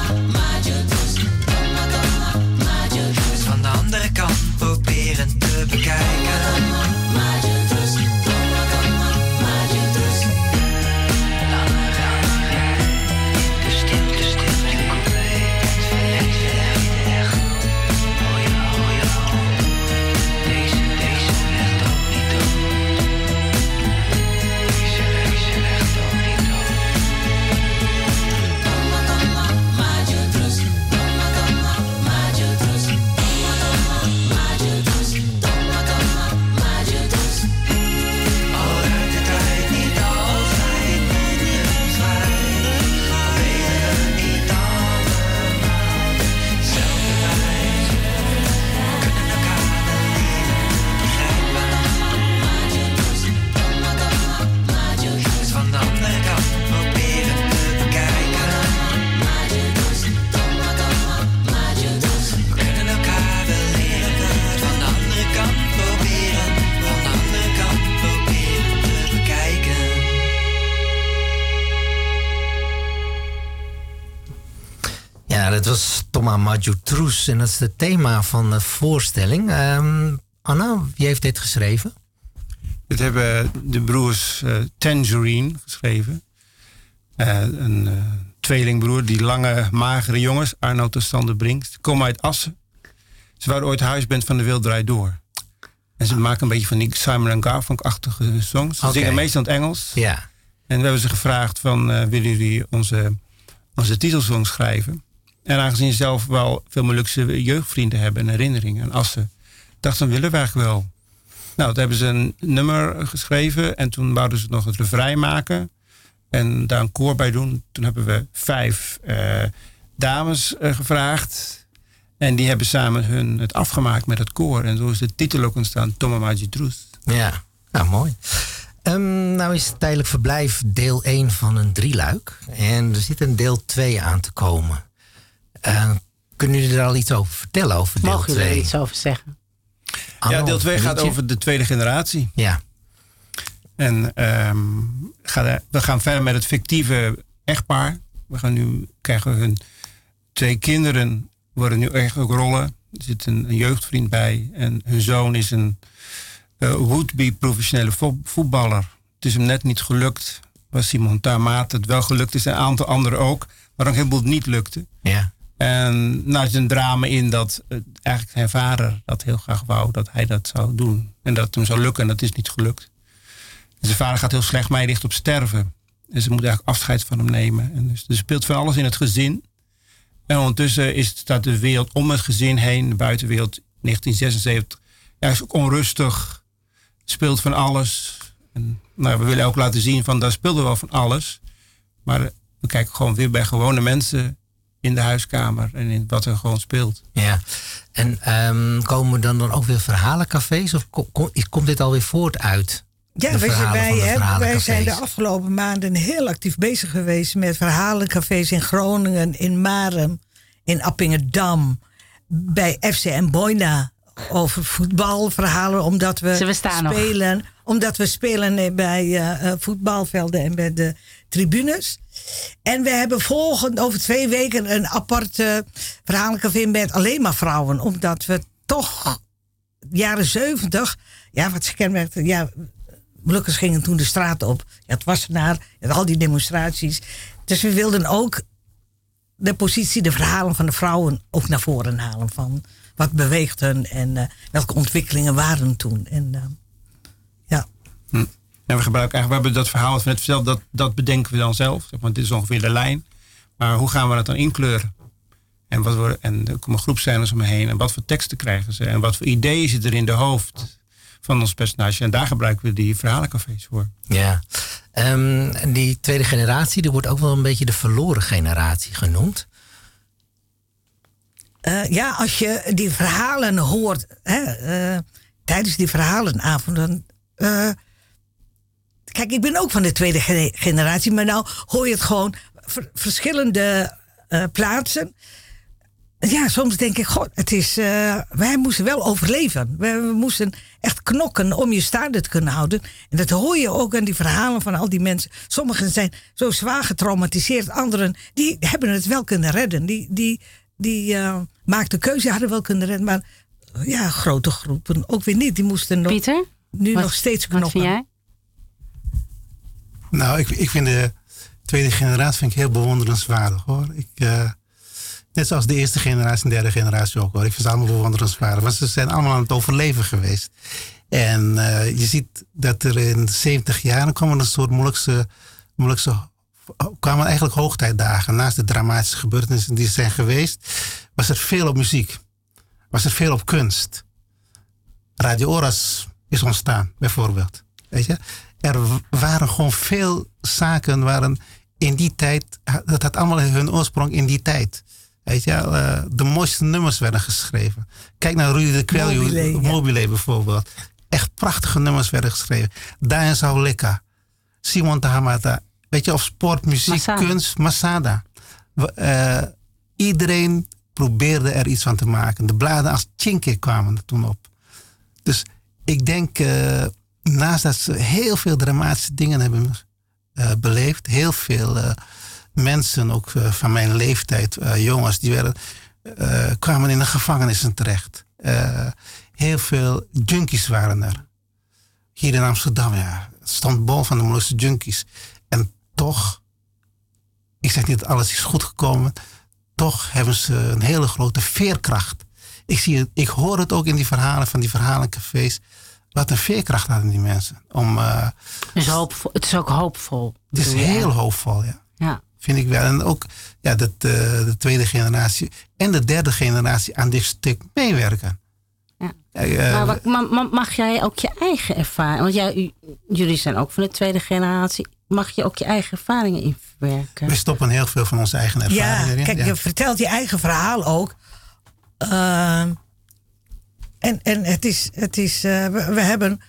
Het van de andere kant proberen te bekijken. De stilte, stilte, compleet verlekt weg. Oh ja, oh ja, deze, deze legt ook niet op. Deze, deze legt ook niet op. Al raakt de tijd niet al zijn wonden kwijt, al delen we niet allemaal dezelfde pijn. We kunnen elkaar wel leren begrijpen. Het van de andere kant proberen te bekijken. We kunnen elkaar wel leren. Het van de andere kant proberen, van de andere kant proberen te bekijken. Ja, dat was Thomas Madjoutros en dat is het thema van de voorstelling. Um, Anna, wie heeft dit geschreven? Dit hebben de broers uh, Tangerine geschreven. Uh, een uh, tweelingbroer, die lange, magere jongens, Arnoud en Sander Brink. Ze komen uit Assen. Ze waren ooit huisband van de Wereld Draait Door. En ze maken een beetje van die Simon en Garfunkel-achtige songs. Ze Oké. zingen meestal in het Engels. Ja. En we hebben ze gevraagd van, uh, willen jullie onze, onze titelsong schrijven? En aangezien ze zelf wel veel Molukse jeugdvrienden hebben en herinneringen aan Assen, dachten ze, willen we eigenlijk wel. Nou, toen hebben ze een nummer geschreven en toen wouden ze nog het refrein maken en daar een koor bij doen. Toen hebben we vijf uh, dames uh, gevraagd en die hebben samen hun het afgemaakt met het koor. En zo is de titel ook ontstaan, Thomas Madjoutros. Ja, nou mooi. Um, nou is het tijdelijk verblijf deel één van een drieluik. En er zit een deel twee aan te komen. Uh, Kunnen jullie er al iets over vertellen? Over deel Mogen jullie er twee? iets over zeggen? Ja, deel twee gaat over de tweede generatie. Ja. En um, ga, we gaan verder met het fictieve echtpaar. We gaan nu krijgen we hun twee kinderen worden nu eigenlijk rollen. Er zit een, een jeugdvriend bij. En hun zoon is een uh, would-be professionele vo- voetballer. Het is hem net niet gelukt. Was Simon Tamaat het wel gelukt is. En een aantal anderen ook. Maar een heleboel niet lukte. Ja. En nou is een drama in dat uh, eigenlijk zijn vader dat heel graag wou. Dat hij dat zou doen. En dat het hem zou lukken. En dat is niet gelukt. En zijn vader gaat heel slecht, maar hij ligt op sterven. En ze moet eigenlijk afscheid van hem nemen. En dus er speelt van alles in het gezin. En ondertussen is, staat de wereld om het gezin heen. De buitenwereld negentien zesenzeventig. Ja, is ook onrustig. Speelt van alles. En, nou, we willen ook laten zien van daar speelde wel van alles. Maar we kijken gewoon weer bij gewone mensen in de huiskamer. En in wat er gewoon speelt. Ja. En um, komen dan, dan ook weer verhalencafés? Of kom, kom, komt dit alweer voort uit? Ja, wij, wij, hè, wij zijn de afgelopen maanden heel actief bezig geweest met verhalencafés in Groningen, in Marem, in Appingedam, bij F C M Boina over voetbalverhalen, omdat we, we spelen, nog. omdat we spelen bij uh, voetbalvelden en bij de tribunes. En we hebben volgend over twee weken een apart uh, verhalencafé met alleen maar vrouwen, omdat we toch jaren zeventig, ja, wat ze kenmerkte, ja. Gelukkig gingen toen de straat op. Ja, het was naar al die demonstraties. Dus we wilden ook de positie, de verhalen van de vrouwen ook naar voren halen. Van wat beweegt hun en uh, welke ontwikkelingen waren toen. En, uh, ja. Hm. En we gebruiken eigenlijk, we hebben dat verhaal wat we net verteld, dat, dat bedenken we dan zelf. Want dit is ongeveer de lijn. Maar hoe gaan we dat dan inkleuren? En, wat we, en er komen groepscènes omheen. En wat voor teksten krijgen ze? En wat voor ideeën zitten er in de hoofd van ons personage. En daar gebruiken we die verhalencafés voor. Ja. Um, en die tweede generatie, die wordt ook wel een beetje de verloren generatie genoemd. Uh, ja, als je die verhalen hoort, hè, uh, tijdens die verhalenavonden. Uh, kijk, ik ben ook van de tweede ge- generatie, maar nou hoor je het gewoon ver- verschillende uh, plaatsen. Ja, soms denk ik, god, het is, uh, wij moesten wel overleven. We, we moesten echt knokken om je staande te kunnen houden. En dat hoor je ook aan die verhalen van al die mensen. Sommigen zijn zo zwaar getraumatiseerd. Anderen, die hebben het wel kunnen redden. Die, die, die uh, maakten keuze, hadden wel kunnen redden. Maar ja, grote groepen ook weer niet. Die moesten nog, Pieter, nu wat, nog steeds knokken. Wat vind jij? Nou, ik, ik vind de tweede generatie vind ik heel bewonderenswaardig, hoor. Ik... Uh, Net zoals de eerste generatie en de derde generatie ook hoor. Ik vind ze allemaal bewonderenswaardig. Want ze zijn allemaal aan het overleven geweest. En uh, je ziet dat er in de zeventig jaren kwamen een soort moeilijkste, moeilijkste kwamen eigenlijk hoogtijdagen. Naast de dramatische gebeurtenissen die zijn geweest, was er veel op muziek. Was er veel op kunst. Radio Oras is ontstaan, bijvoorbeeld. Weet je? Er waren gewoon veel zaken waren in die tijd, dat had allemaal hun oorsprong in die tijd. Weet je, uh, de mooiste nummers werden geschreven. Kijk naar Rudy de Kweil, Mobile, ja. Mobile bijvoorbeeld. Echt prachtige nummers werden geschreven. Diane Sauleka, Simon Tahamata. Weet je, of sport, muziek, Masada. Kunst, Masada. Uh, iedereen probeerde er iets van te maken. De bladen als Chinke kwamen er toen op. Dus ik denk, uh, naast dat ze heel veel dramatische dingen hebben uh, beleefd, heel veel uh, mensen, ook uh, van mijn leeftijd, uh, jongens, die werden, uh, kwamen in de gevangenissen terecht. Uh, heel veel junkies waren er. Hier in Amsterdam, ja, het stond bol van de moeilijkste junkies. En toch, ik zeg niet dat alles is goed gekomen, toch hebben ze een hele grote veerkracht. Ik, zie het, ik hoor het ook in die verhalen van die verhalencafés. Wat een veerkracht hadden die mensen. Om, uh, het, is hoopvol, het is ook hoopvol. Het is heel hoopvol, ja. Ja. Vind ik wel. En ook ja, dat uh, de tweede generatie en de derde generatie aan dit stuk meewerken. Ja. Uh, maar, maar mag jij ook je eigen ervaring... Want jij, jullie zijn ook van de tweede generatie. Mag je ook je eigen ervaringen inwerken? We stoppen heel veel van onze eigen ervaringen ja, in. Kijk, ja. je vertelt je eigen verhaal ook. Uh, en, en het is... Het is uh, we, we hebben...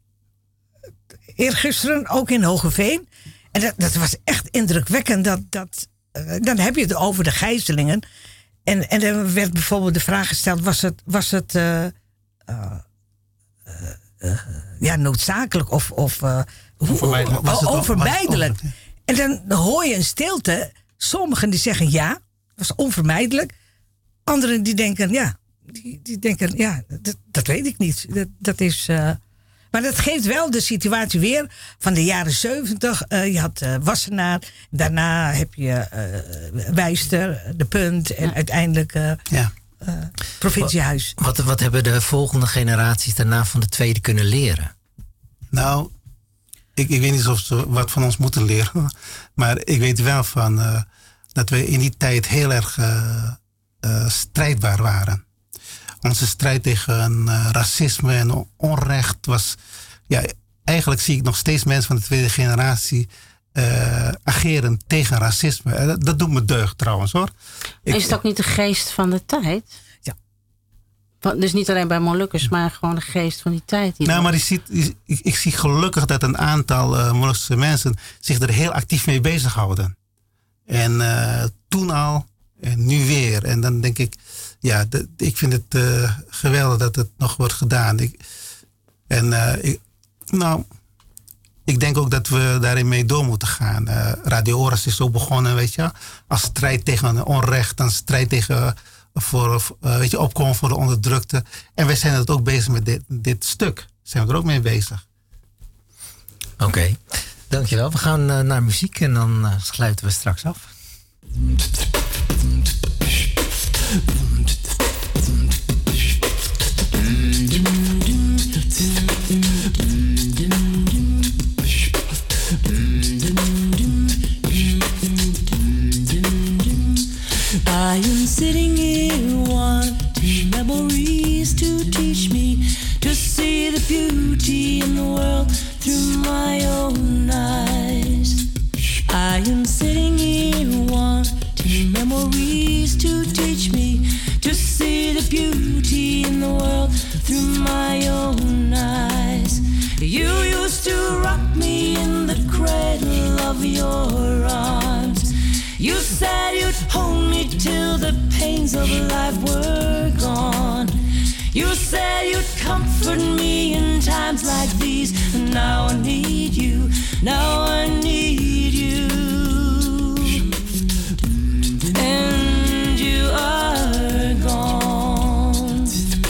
Eergisteren ook in Hogeveen. En dat, dat was echt indrukwekkend. Dat, dat, uh, dan heb je het over de gijzelingen. En, en er werd bijvoorbeeld de vraag gesteld, was het, was het uh, uh, uh, uh, ja, noodzakelijk of, of uh, onvermijdelijk? Was het onvermijdelijk? En dan hoor je een stilte. Sommigen die zeggen ja, het was onvermijdelijk. Anderen die denken, ja, die, die denken, ja, dat, dat weet ik niet. Dat, dat is... Uh, Maar dat geeft wel de situatie weer van de jaren zeventig. Uh, je had uh, Wassenaar. Daarna heb je uh, Wijster, De Punt. En ja. uiteindelijk uh, ja. uh, Provinciehuis. Wat, wat, wat hebben de volgende generaties daarna van de tweede kunnen leren? Nou, ik, ik weet niet of ze wat van ons moeten leren. Maar ik weet wel van, uh, dat we in die tijd heel erg uh, uh, strijdbaar waren. Onze strijd tegen uh, racisme en onrecht was... Ja, eigenlijk zie ik nog steeds mensen van de tweede generatie uh, ageren tegen racisme. Uh, dat, dat doet me deugd trouwens hoor. Ik, is het ook niet de geest van de tijd? Ja. Dus niet alleen bij Molukkers, maar gewoon de geest van die tijd. Die nou, maar je ziet, je, ik, ik zie gelukkig dat een aantal uh, Molukse mensen zich er heel actief mee bezighouden. En uh, toen al en nu weer. En dan denk ik... Ja, de, ik vind het uh, geweldig dat het nog wordt gedaan. Ik, en uh, ik, nou, ik denk ook dat we daarin mee door moeten gaan. Uh, Radio Oras is zo begonnen, weet je, als strijd tegen onrecht, een strijd tegen voor, uh, weet je, opkomen voor de onderdrukte. En wij zijn het ook bezig met dit, dit stuk. Zijn we er ook mee bezig. Oké, okay. Dankjewel. We gaan uh, naar muziek en dan uh, sluiten we straks af. I am sitting here wanting memories to teach me to see the beauty in the world through my own eyes. I am sitting here wanting memories to teach me to see the beauty in the world through my own eyes. You used to rock me in the cradle of your arms. You said you'd hold me till the pains of life were gone. You said you'd comfort me in times like these. And now I need you, now I need you. And you are gone.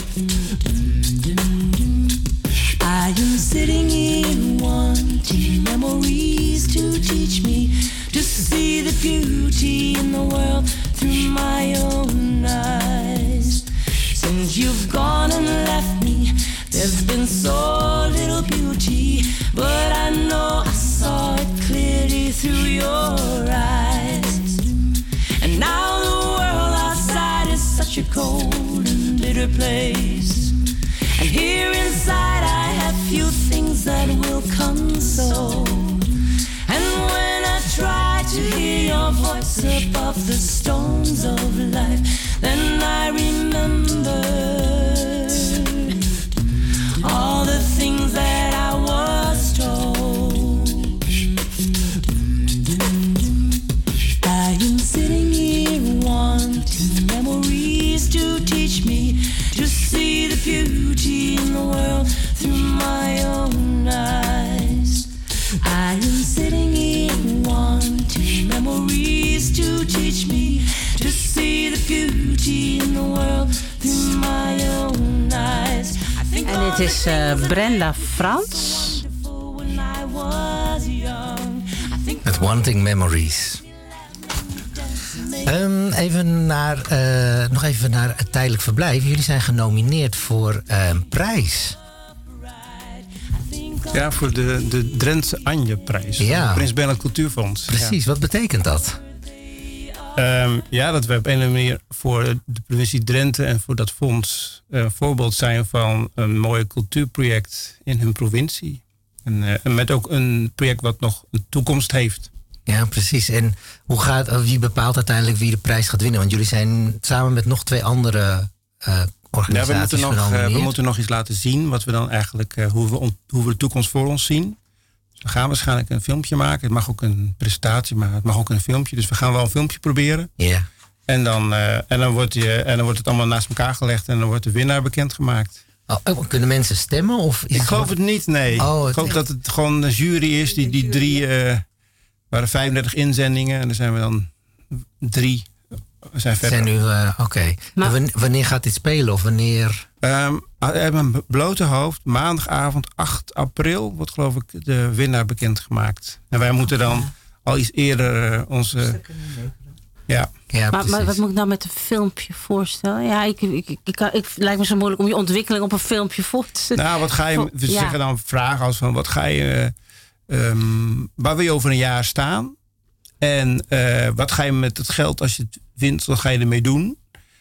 I am sitting here wanting memories to teach me to see the beauty in the world through my own eyes. Since you've gone and left me, there's been so little beauty, but I know I saw it clearly through your eyes. And now the world outside is such a cold and bitter place, and here inside I have few things that will console. And when I try to hear your voice above the storms of life, then I remember all the things that I was told. I am sitting here wanting memories to teach me to see the beauty in the world through my own eyes. I am sitting here wanting memories to teach me to see the beauty in the world through my own eyes. En dit is uh, Brenda Frans. Met Wanting Memories. Um, even naar, uh, nog even naar het tijdelijk verblijf. Jullie zijn genomineerd voor uh, een prijs. Ja, voor de, de Drentse Anje-prijs. Ja. Het Prins Bernhard Cultuurfonds. Precies, ja. Wat betekent dat? Um, ja, dat we op een of andere manier voor de provincie Drenthe en voor dat fonds een uh, voorbeeld zijn van een mooi cultuurproject in hun provincie. En, uh, en met ook een project wat nog een toekomst heeft. Ja, precies. En hoe gaat, wie bepaalt uiteindelijk wie de prijs gaat winnen? Want jullie zijn samen met nog twee andere uh, organisaties ja, we moeten nog, genomineerd. Uh, we moeten nog iets laten zien, wat we dan eigenlijk, uh, hoe, we on, hoe we de toekomst voor ons zien. Dus we gaan waarschijnlijk een filmpje maken. Het mag ook een presentatie, maar het mag ook een filmpje. Dus we gaan wel een filmpje proberen. Ja. En dan, uh, en, dan wordt die, en dan wordt het allemaal naast elkaar gelegd en dan wordt de winnaar bekendgemaakt. Oh, kunnen mensen stemmen? Of is ik geloof het niet, nee. Oh, ik geloof dat het gewoon een jury is. Die, die drie, uh, waren vijfendertig inzendingen en er zijn we dan drie. We zijn verder. Zijn nu, uh, oké. Okay. Wanneer gaat dit spelen of wanneer? Um, uit mijn blote hoofd, maandagavond acht april wordt geloof ik de winnaar bekendgemaakt. En wij moeten dan al iets eerder uh, onze... Ja. Ja, maar, maar wat moet ik nou met een filmpje voorstellen? Ja, ik, ik, ik, ik, ik, het lijkt me zo moeilijk om je ontwikkeling op een filmpje voor te zetten. Nou, wat ga je... We ja. zeggen dan vragen als van, wat ga je... Um, waar wil je over een jaar staan? En uh, wat ga je met het geld, als je het wint, wat ga je ermee doen?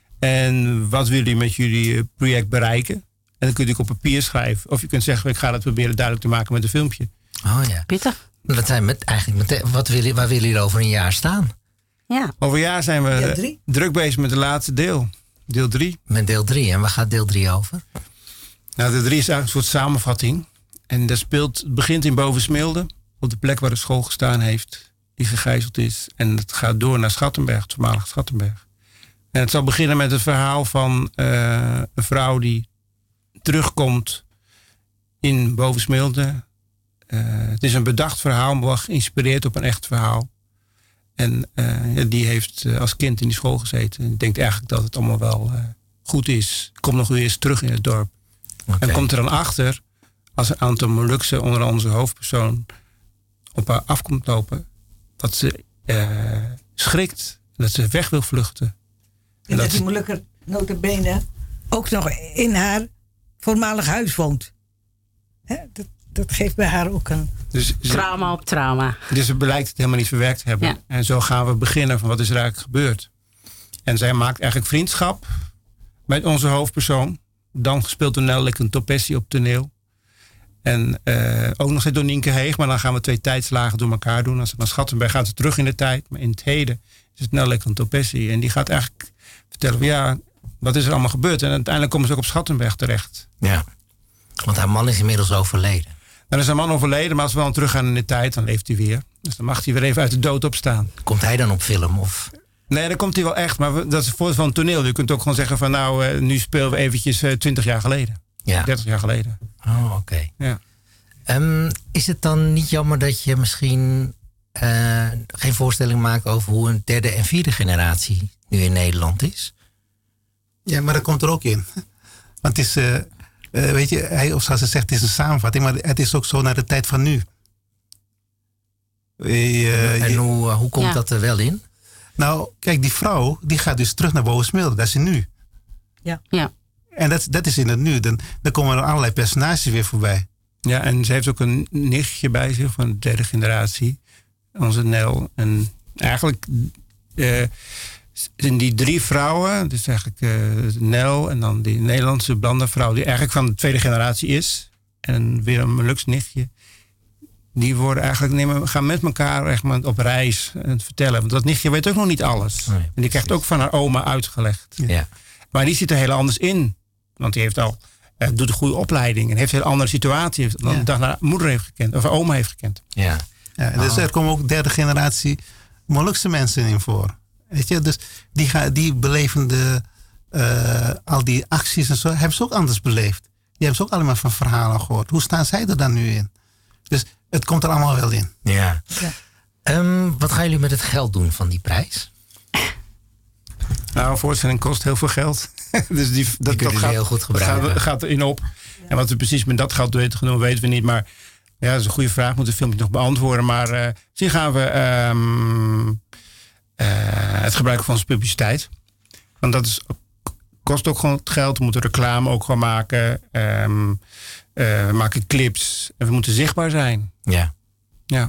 En wat willen jullie met jullie project bereiken? En dan kun je op papier schrijven. Of je kunt zeggen, ik ga dat proberen duidelijk te maken met een filmpje. Oh ja. Pittig. Dat zijn met, eigenlijk met, wat willen, waar willen jullie over een jaar staan? Ja. Over een jaar zijn we druk bezig met het laatste deel. Deel drie. Met deel drie. En waar gaat deel drie over? Nou, deel drie is eigenlijk een soort samenvatting. En dat speelt, het begint in Bovensmilde. Op de plek waar de school gestaan heeft. Die gegijzeld is. En het gaat door naar Schattenberg. Het voormalige Schattenberg. En het zal beginnen met het verhaal van uh, een vrouw die terugkomt in Bovensmilde. Uh, het is een bedacht verhaal, maar geïnspireerd op een echt verhaal. En uh, die heeft uh, als kind in die school gezeten. En denkt eigenlijk dat het allemaal wel uh, goed is. Komt nog weer eens terug in het dorp. Okay. En komt er dan achter, als een aantal Molukse onder onze hoofdpersoon op haar af komt lopen, dat ze uh, schrikt. Dat ze weg wil vluchten. En, en dat, dat die Molukker nota bene ook nog in haar voormalig huis woont. Hè? Dat, dat geeft bij haar ook een... Dus, trauma op trauma. Dus ze blijkt het helemaal niet verwerkt te hebben. Ja. En zo gaan we beginnen van wat is er eigenlijk gebeurd. En zij maakt eigenlijk vriendschap met onze hoofdpersoon. Dan gespeeld door Nelleke Topessi op toneel. En uh, ook nog steeds door Nienke Heeg. Maar dan gaan we twee tijdslagen door elkaar doen. Als ze naar Schattenberg gaat ze terug in de tijd. Maar in het heden is het Nelleke Topessi. En die gaat eigenlijk vertellen van ja, wat is er allemaal gebeurd. En uiteindelijk komen ze ook op Schattenberg terecht. Ja, want haar man is inmiddels overleden. Dan is haar man overleden, maar als we dan teruggaan in de tijd, dan leeft hij weer. Dus dan mag hij weer even uit de dood opstaan. Komt hij dan op film? Of? Nee, dan komt hij wel echt. Maar dat is het voordeel van een toneel. Je kunt ook gewoon zeggen van nou, uh, nu spelen we eventjes uh, twintig jaar geleden. Ja. dertig jaar geleden. Oh, oké. Okay. Ja. Um, is het dan niet jammer dat je misschien uh, geen voorstelling maakt over hoe een derde en vierde generatie nu in Nederland is? Ja, maar dat komt er ook in. Want het is... Uh, Uh, weet je, hij, of zoals ze zegt, het is een samenvatting, maar het is ook zo naar de tijd van nu. Uh, en hoe, uh, hoe komt ja. dat er wel in? Nou, kijk, die vrouw, die gaat dus terug naar Bovensmilde. Dat is nu. Ja. ja. En dat, dat is in het nu. Dan, dan komen er allerlei personages weer voorbij. Ja, en ze heeft ook een nichtje bij zich van de derde generatie. Onze Nel. En eigenlijk... Uh, zijn die drie vrouwen, dus eigenlijk uh, Nel en dan die Nederlandse blonde vrouw, die eigenlijk van de tweede generatie is, en weer een Molukse nichtje, die worden eigenlijk nemen, gaan met elkaar echt maar op reis en vertellen. Want dat nichtje weet ook nog niet alles. Nee, en die krijgt ook van haar oma uitgelegd. Ja. Maar die zit er heel anders in. Want die heeft al, uh, doet een goede opleiding en heeft een heel andere situatie dan ja. dat haar moeder heeft gekend, of haar oma heeft gekend. Ja. Ja, dus oh. er komen ook derde generatie Molukse mensen in voor. Weet je, dus die, gaan, die beleven de, uh, al die acties en zo, hebben ze ook anders beleefd. Die hebben ze ook allemaal van verhalen gehoord. Hoe staan zij er dan nu in? Dus het komt er allemaal wel in. Ja. ja. Um, wat gaan jullie met het geld doen van die prijs? Nou, een voorstelling kost heel veel geld. Dus die, dat, die dat gaat, heel goed gebruiken. Dat gaat, gaat erin op. Ja. En wat we precies met dat geld doen, weten we niet. Maar ja, dat is een goede vraag. Moet het filmpje nog beantwoorden. Maar uh, misschien gaan we... Um, Uh, het gebruiken van onze publiciteit. Want dat is, kost ook gewoon geld. We moeten reclame ook gewoon maken. Um, uh, we maken clips. En we moeten zichtbaar zijn. Ja. Ja.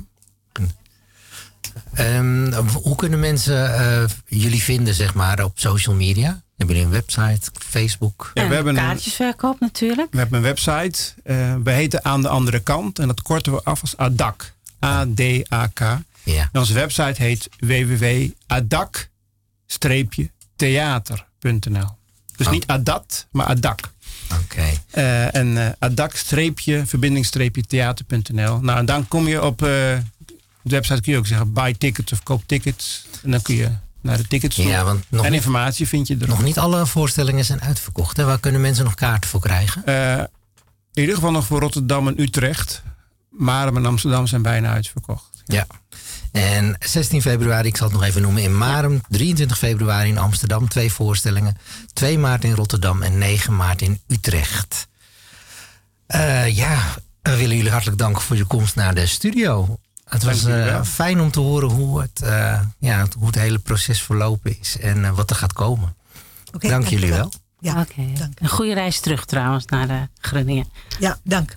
Um, hoe kunnen mensen uh, jullie vinden, zeg maar, op social media? Hebben jullie een website, Facebook? Ja, en we hebben kaartjesverkoop natuurlijk. We hebben een website. Uh, we heten Aan de Andere Kant. En dat korten we af als A D A C. A D A K. Ja. En onze website heet w w w punt adak theater punt n l. Dus oh. niet Adat, maar Adak. Oké. Okay. Uh, en uh, adak-verbinding-theater punt n l. Nou, en dan kom je op uh, de website, kun je ook zeggen buy tickets of koop tickets. En dan kun je naar de ticketstore. Ja, want nog en niet, informatie vind je er. Nog niet alle voorstellingen zijn uitverkocht. Hè? Waar kunnen mensen nog kaarten voor krijgen? Uh, in ieder geval nog voor Rotterdam en Utrecht. Marum en Amsterdam zijn bijna uitverkocht. Ja. En zestien februari, ik zal het nog even noemen, in Marum. drieëntwintig februari in Amsterdam, twee voorstellingen. twee maart in Rotterdam en negen maart in Utrecht. Uh, ja, we willen jullie hartelijk danken voor je komst naar de studio. Het was uh, fijn om te horen hoe het, uh, ja, hoe het hele proces verlopen is en uh, wat er gaat komen. Okay, dank, dank jullie wel. Ja, oké. Okay. Een goede reis terug trouwens naar de Groningen. Ja, dank.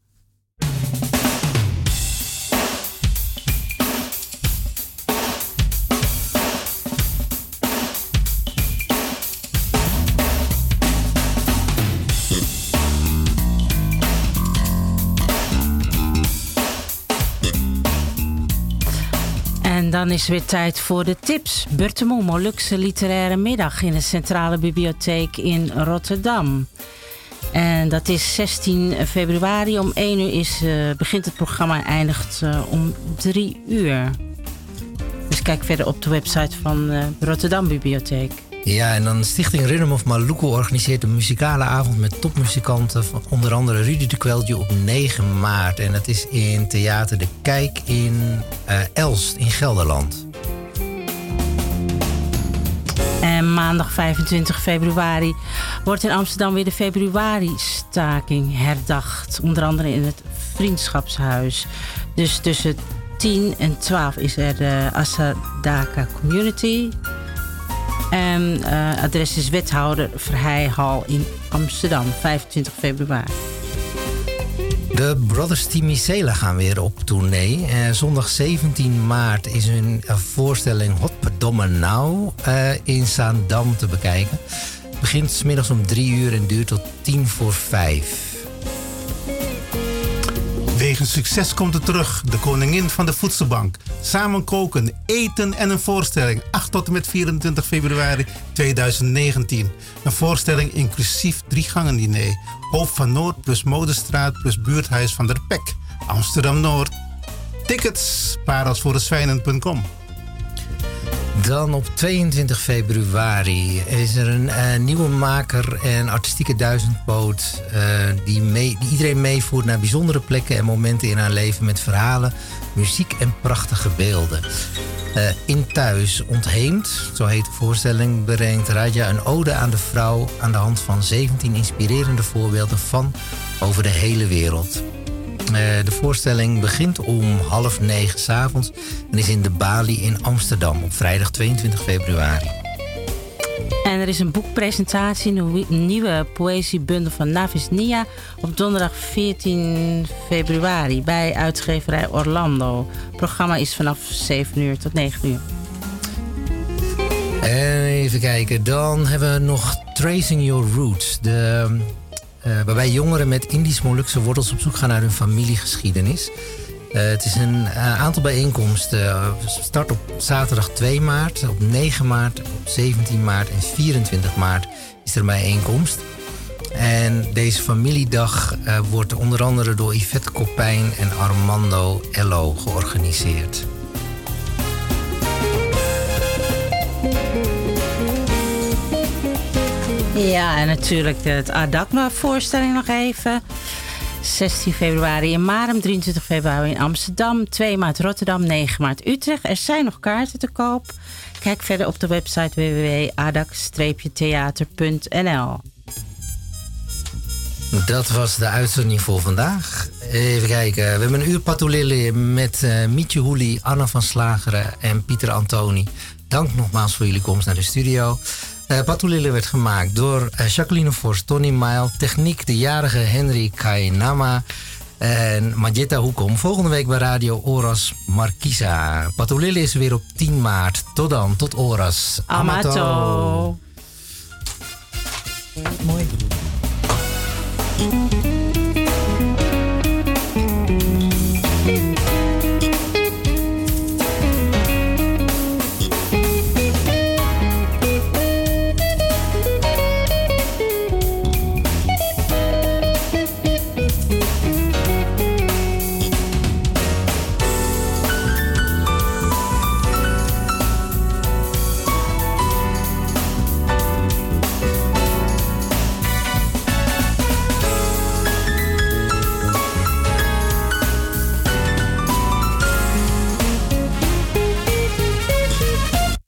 En dan is het weer tijd voor de tips. Beurtemont Molukse literaire middag in de Centrale Bibliotheek in Rotterdam. En dat is zestien februari. Om één uur is, uh, begint het programma en eindigt uh, om drie uur. Dus kijk verder op de website van uh, de Rotterdam Bibliotheek. Ja, en dan Stichting Rhythm of Maluku organiseert een muzikale avond met topmuzikanten. Van onder andere Rudy de Kweldje op negen maart. En dat is in Theater De Kijk in uh, Elst in Gelderland. En maandag vijfentwintig februari wordt in Amsterdam weer de februari-staking herdacht. Onder andere in het Vriendschapshuis. Dus tussen tien en twaalf is er de Asadaka Community. En uh, adres is Wethouder Verheijhal in Amsterdam, vijfentwintig februari. De Brothers Timicela gaan weer op tournee. Uh, zondag zeventien maart is hun uh, voorstelling Hot Verdomme Nou uh, in Zaandam te bekijken. Het begint 's middags om drie uur en duurt tot tien voor vijf. Wegens succes komt het terug, de koningin van de voedselbank. Samen koken, eten en een voorstelling. acht tot en met vierentwintig februari tweeduizend negentien. Een voorstelling inclusief drie gangen diner. Hoofd van Noord plus Modestraat plus Buurthuis van der Pek. Amsterdam-Noord. Tickets, parelsvoorhezwijnen punt com. Dan op tweeëntwintig februari is er een uh, nieuwe maker en artistieke duizendpoot uh, die, mee, die iedereen meevoert naar bijzondere plekken en momenten in haar leven met verhalen, muziek en prachtige beelden. Uh, in Thuis ontheemd, zo heet de voorstelling, brengt Raja een ode aan de vrouw aan de hand van zeventien inspirerende voorbeelden van over de hele wereld. Uh, de voorstelling begint om half negen 's avonds en is in de Bali in Amsterdam op vrijdag tweeëntwintig februari. En er is een boekpresentatie, een nieuwe poëziebundel van Navis Nia op donderdag veertien februari bij uitgeverij Orlando. Het programma is vanaf zeven uur tot negen uur. En even kijken, dan hebben we nog Tracing Your Roots. De... Uh, waarbij jongeren met Indisch-Molukse wortels op zoek gaan naar hun familiegeschiedenis. Uh, het is een uh, aantal bijeenkomsten. Uh, start op zaterdag twee maart, op negen maart, op zeventien maart en vierentwintig maart is er een bijeenkomst. En deze familiedag uh, wordt onder andere door Yvette Koppijn en Armando Ello georganiseerd. Ja, en natuurlijk het Adakma-voorstelling nog even. zestien februari in Marum, drieëntwintig februari in Amsterdam, twee maart Rotterdam, negen maart Utrecht. Er zijn nog kaarten te koop. Kijk verder op de website w w w punt adak theater punt n l. Dat was de uitzending voor vandaag. Even kijken. We hebben een uur Patulille met uh, Mietje Hoelie, Anna van Slageren en Pieter Antoni. Dank nogmaals voor jullie komst naar de studio. Uh, Patulille werd gemaakt door uh, Jacqueline Vos, Tony Mail, techniek de jarige Henry Kainama en Magetta Hoekom. Volgende week bij Radio Oras Marquisa. Patulille is weer op tien maart. Tot dan, tot Oras. Amato. Amato. Mooi.